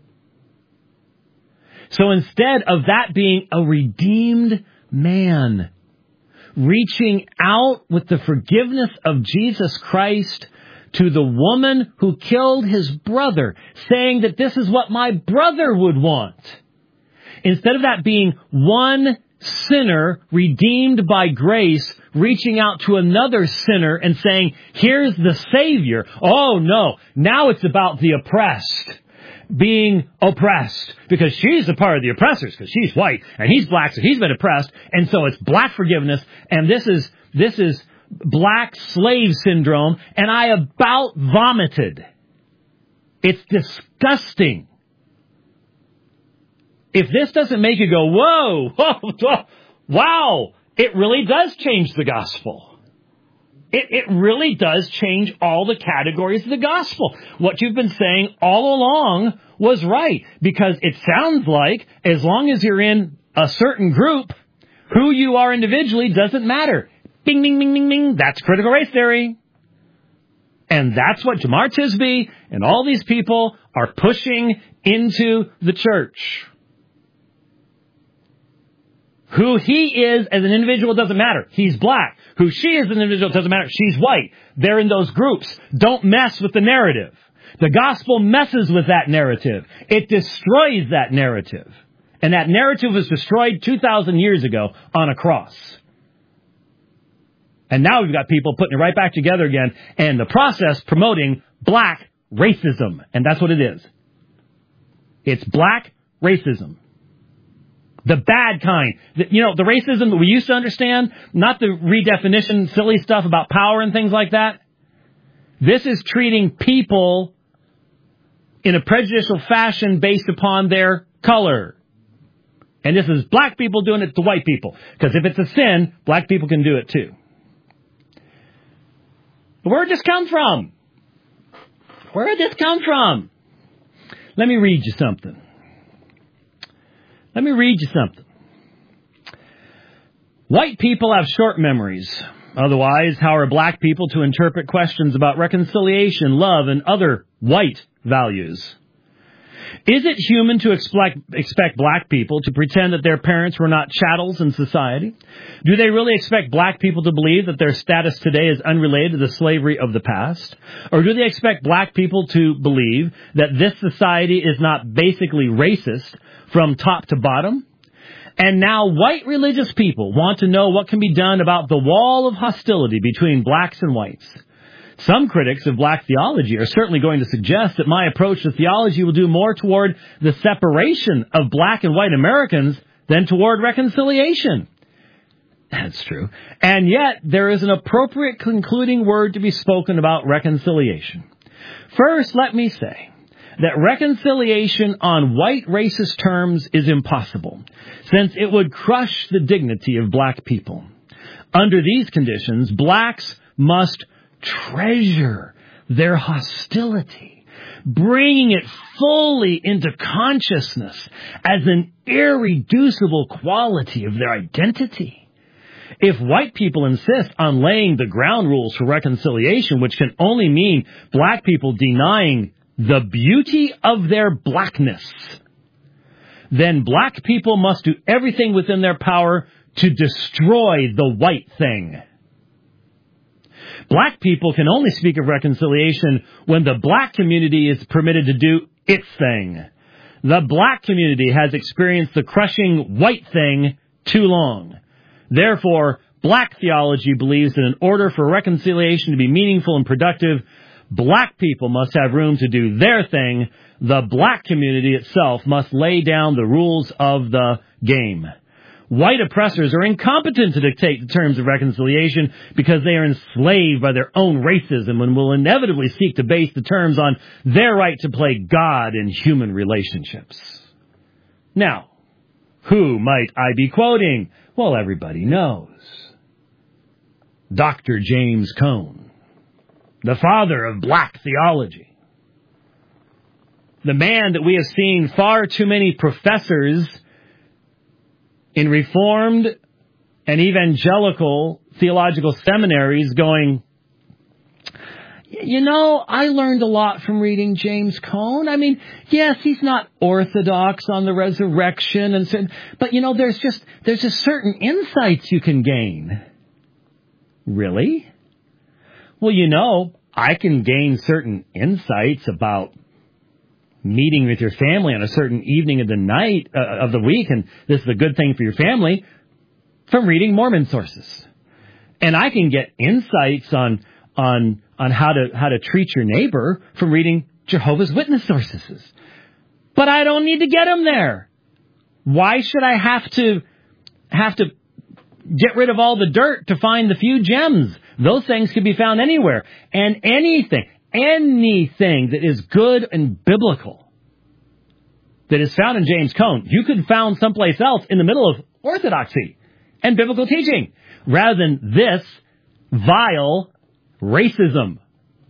So instead of that being a redeemed man reaching out with the forgiveness of Jesus Christ to the woman who killed his brother, saying that this is what my brother would want, instead of that being one sinner redeemed by grace reaching out to another sinner and saying, here's the Savior. Oh, no. Now it's about the oppressed being oppressed because she's a part of the oppressors because she's white and he's black, so he's been oppressed. And so it's black forgiveness. And this is, this is black slave syndrome. And I about vomited. It's disgusting. If this doesn't make you go, whoa, whoa, wow, it really does change the gospel. It, it really does change all the categories of the gospel. What you've been saying all along was right, because it sounds like as long as you're in a certain group, who you are individually doesn't matter. Bing, bing, bing, bing, bing. That's critical race theory. And that's what Jemar Tisby and all these people are pushing into the church. Who he is as an individual doesn't matter. He's black. Who she is as an individual doesn't matter. She's white. They're in those groups. Don't mess with the narrative. The gospel messes with that narrative. It destroys that narrative. And that narrative was destroyed two thousand years ago on a cross. And now we've got people putting it right back together again, and the process promoting black racism. And that's what it is. It's black racism. The bad kind. The, you know, the racism that we used to understand, not the redefinition, silly stuff about power and things like that. This is treating people in a prejudicial fashion based upon their color. And this is black people doing it to white people. Because if it's a sin, black people can do it too. Where did this come from? Where did this come from? Let me read you something. Let me read you something. White people have short memories. Otherwise, how are black people to interpret questions about reconciliation, love, and other white values? Is it human to expect, expect black people to pretend that their parents were not chattels in society? Do they really expect black people to believe that their status today is unrelated to the slavery of the past? Or do they expect black people to believe that this society is not basically racist from top to bottom? And now white religious people want to know what can be done about the wall of hostility between blacks and whites. Some critics of black theology are certainly going to suggest that my approach to theology will do more toward the separation of black and white Americans than toward reconciliation. That's true. And yet, there is an appropriate concluding word to be spoken about reconciliation. First, let me say that reconciliation on white racist terms is impossible, since it would crush the dignity of black people. Under these conditions, blacks must treasure their hostility, bringing it fully into consciousness as an irreducible quality of their identity. If white people insist on laying the ground rules for reconciliation, which can only mean black people denying the beauty of their blackness, then black people must do everything within their power to destroy the white thing. Black people can only speak of reconciliation when the black community is permitted to do its thing. The black community has experienced the crushing white thing too long. Therefore, black theology believes that in order for reconciliation to be meaningful and productive, black people must have room to do their thing. The black community itself must lay down the rules of the game. White oppressors are incompetent to dictate the terms of reconciliation because they are enslaved by their own racism and will inevitably seek to base the terms on their right to play God in human relationships. Now, who might I be quoting? Well, everybody knows. Doctor James Cone, the father of black theology. The man that we have seen far too many professors in Reformed and evangelical theological seminaries going, you know, I learned a lot from reading James Cone. I mean, yes, he's not orthodox on the resurrection, and so, but you know, there's just there's just certain insights you can gain. Really? Well, you know, I can gain certain insights about meeting with your family on a certain evening of the night uh, of the week, and this is a good thing for your family, from reading Mormon sources. And I can get insights on on on how to how to treat your neighbor from reading Jehovah's Witness sources. But I don't need to get them there. Why should I have to have to get rid of all the dirt to find the few gems? Those things can be found anywhere. And anything Anything that is good and biblical that is found in James Cone, you could found someplace else in the middle of orthodoxy and biblical teaching, rather than this vile racism.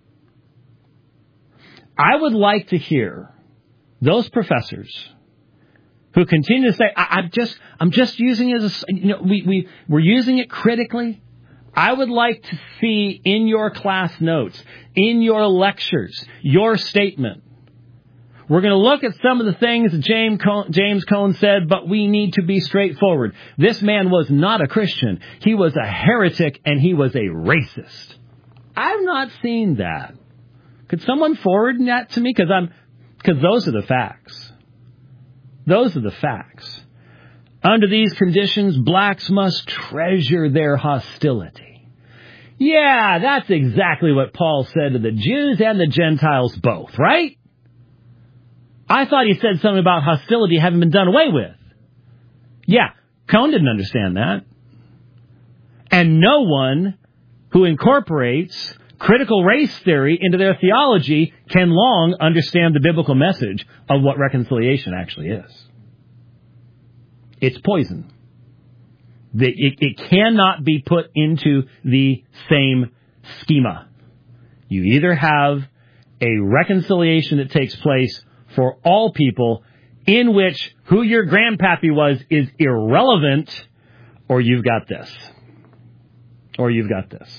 I would like to hear those professors who continue to say, I, I'm just, I'm just using it as a, you know, we, we, we're using it critically. I would like to see in your class notes, in your lectures, your statement. We're going to look at some of the things that James Cone, James Cone said, but we need to be straightforward. This man was not a Christian. He was a heretic, and he was a racist. I've not seen that. Could someone forward that to me? Because I'm, because those are the facts. Those are the facts. Under these conditions, blacks must treasure their hostility. Yeah, that's exactly what Paul said to the Jews and the Gentiles both, right? I thought he said something about hostility having been done away with. Yeah, Cone didn't understand that. And no one who incorporates critical race theory into their theology can long understand the biblical message of what reconciliation actually is. It's poison. It, it cannot be put into the same schema. You either have a reconciliation that takes place for all people in which who your grandpappy was is irrelevant, or you've got this. Or you've got this.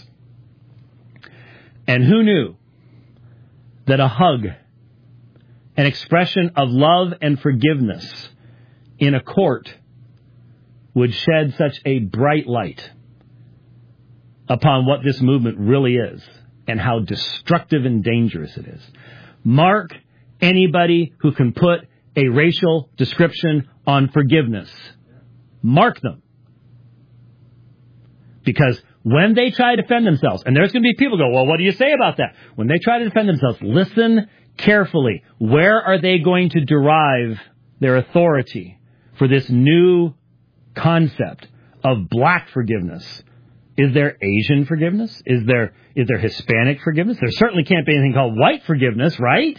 And who knew that a hug, an expression of love and forgiveness in a court, would shed such a bright light upon what this movement really is and how destructive and dangerous it is. Mark anybody who can put a racial description on forgiveness. Mark them. Because when they try to defend themselves, and there's going to be people go, well, what do you say about that? When they try to defend themselves, listen carefully. Where are they going to derive their authority for this new concept of black forgiveness? Is there Asian forgiveness? Is there is there Hispanic forgiveness? There certainly can't be anything called white forgiveness, right?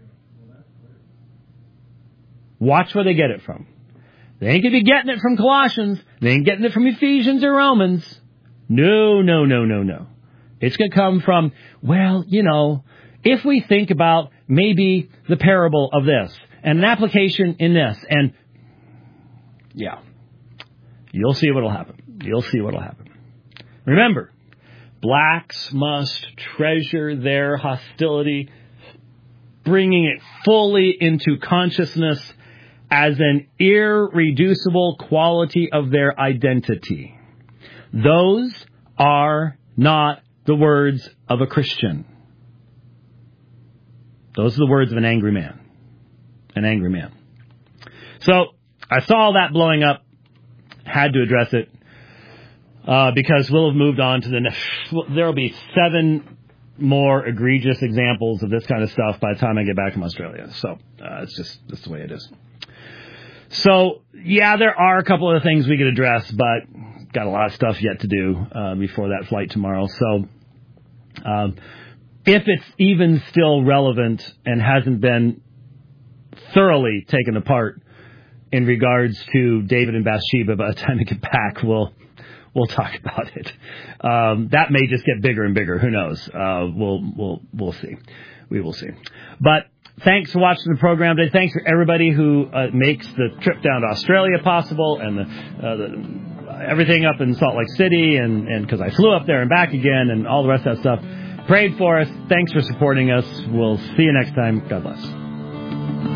Watch where they get it from. They ain't going to be getting it from Colossians. They ain't getting it from Ephesians or Romans. No, no, no, no, no. It's going to come from, well, you know, if we think about maybe the parable of this and an application in this, and yeah, you'll see what'll happen. You'll see what'll happen. Remember, blacks must treasure their hostility, bringing it fully into consciousness as an irreducible quality of their identity. Those are not the words of a Christian. Those are the words of an angry man. An angry man. So I saw all that blowing up, had to address it, uh, because we'll have moved on to the next. There will be seven more egregious examples of this kind of stuff by the time I get back from Australia. So uh, it's just that's the way it is. So, yeah, there are a couple of things we could address, but got a lot of stuff yet to do uh, before that flight tomorrow. So um, if it's even still relevant and hasn't been thoroughly taken apart in regards to David and Bathsheba by the time we get back, we'll we'll talk about it. Um, that may just get bigger and bigger. Who knows? Uh, we'll we'll we'll see. We will see. But thanks for watching the program today. Thanks for everybody who uh, makes the trip down to Australia possible, and the, uh, the everything up in Salt Lake City, and and because I flew up there and back again, and all the rest of that stuff. Prayed for us. Thanks for supporting us. We'll see you next time. God bless.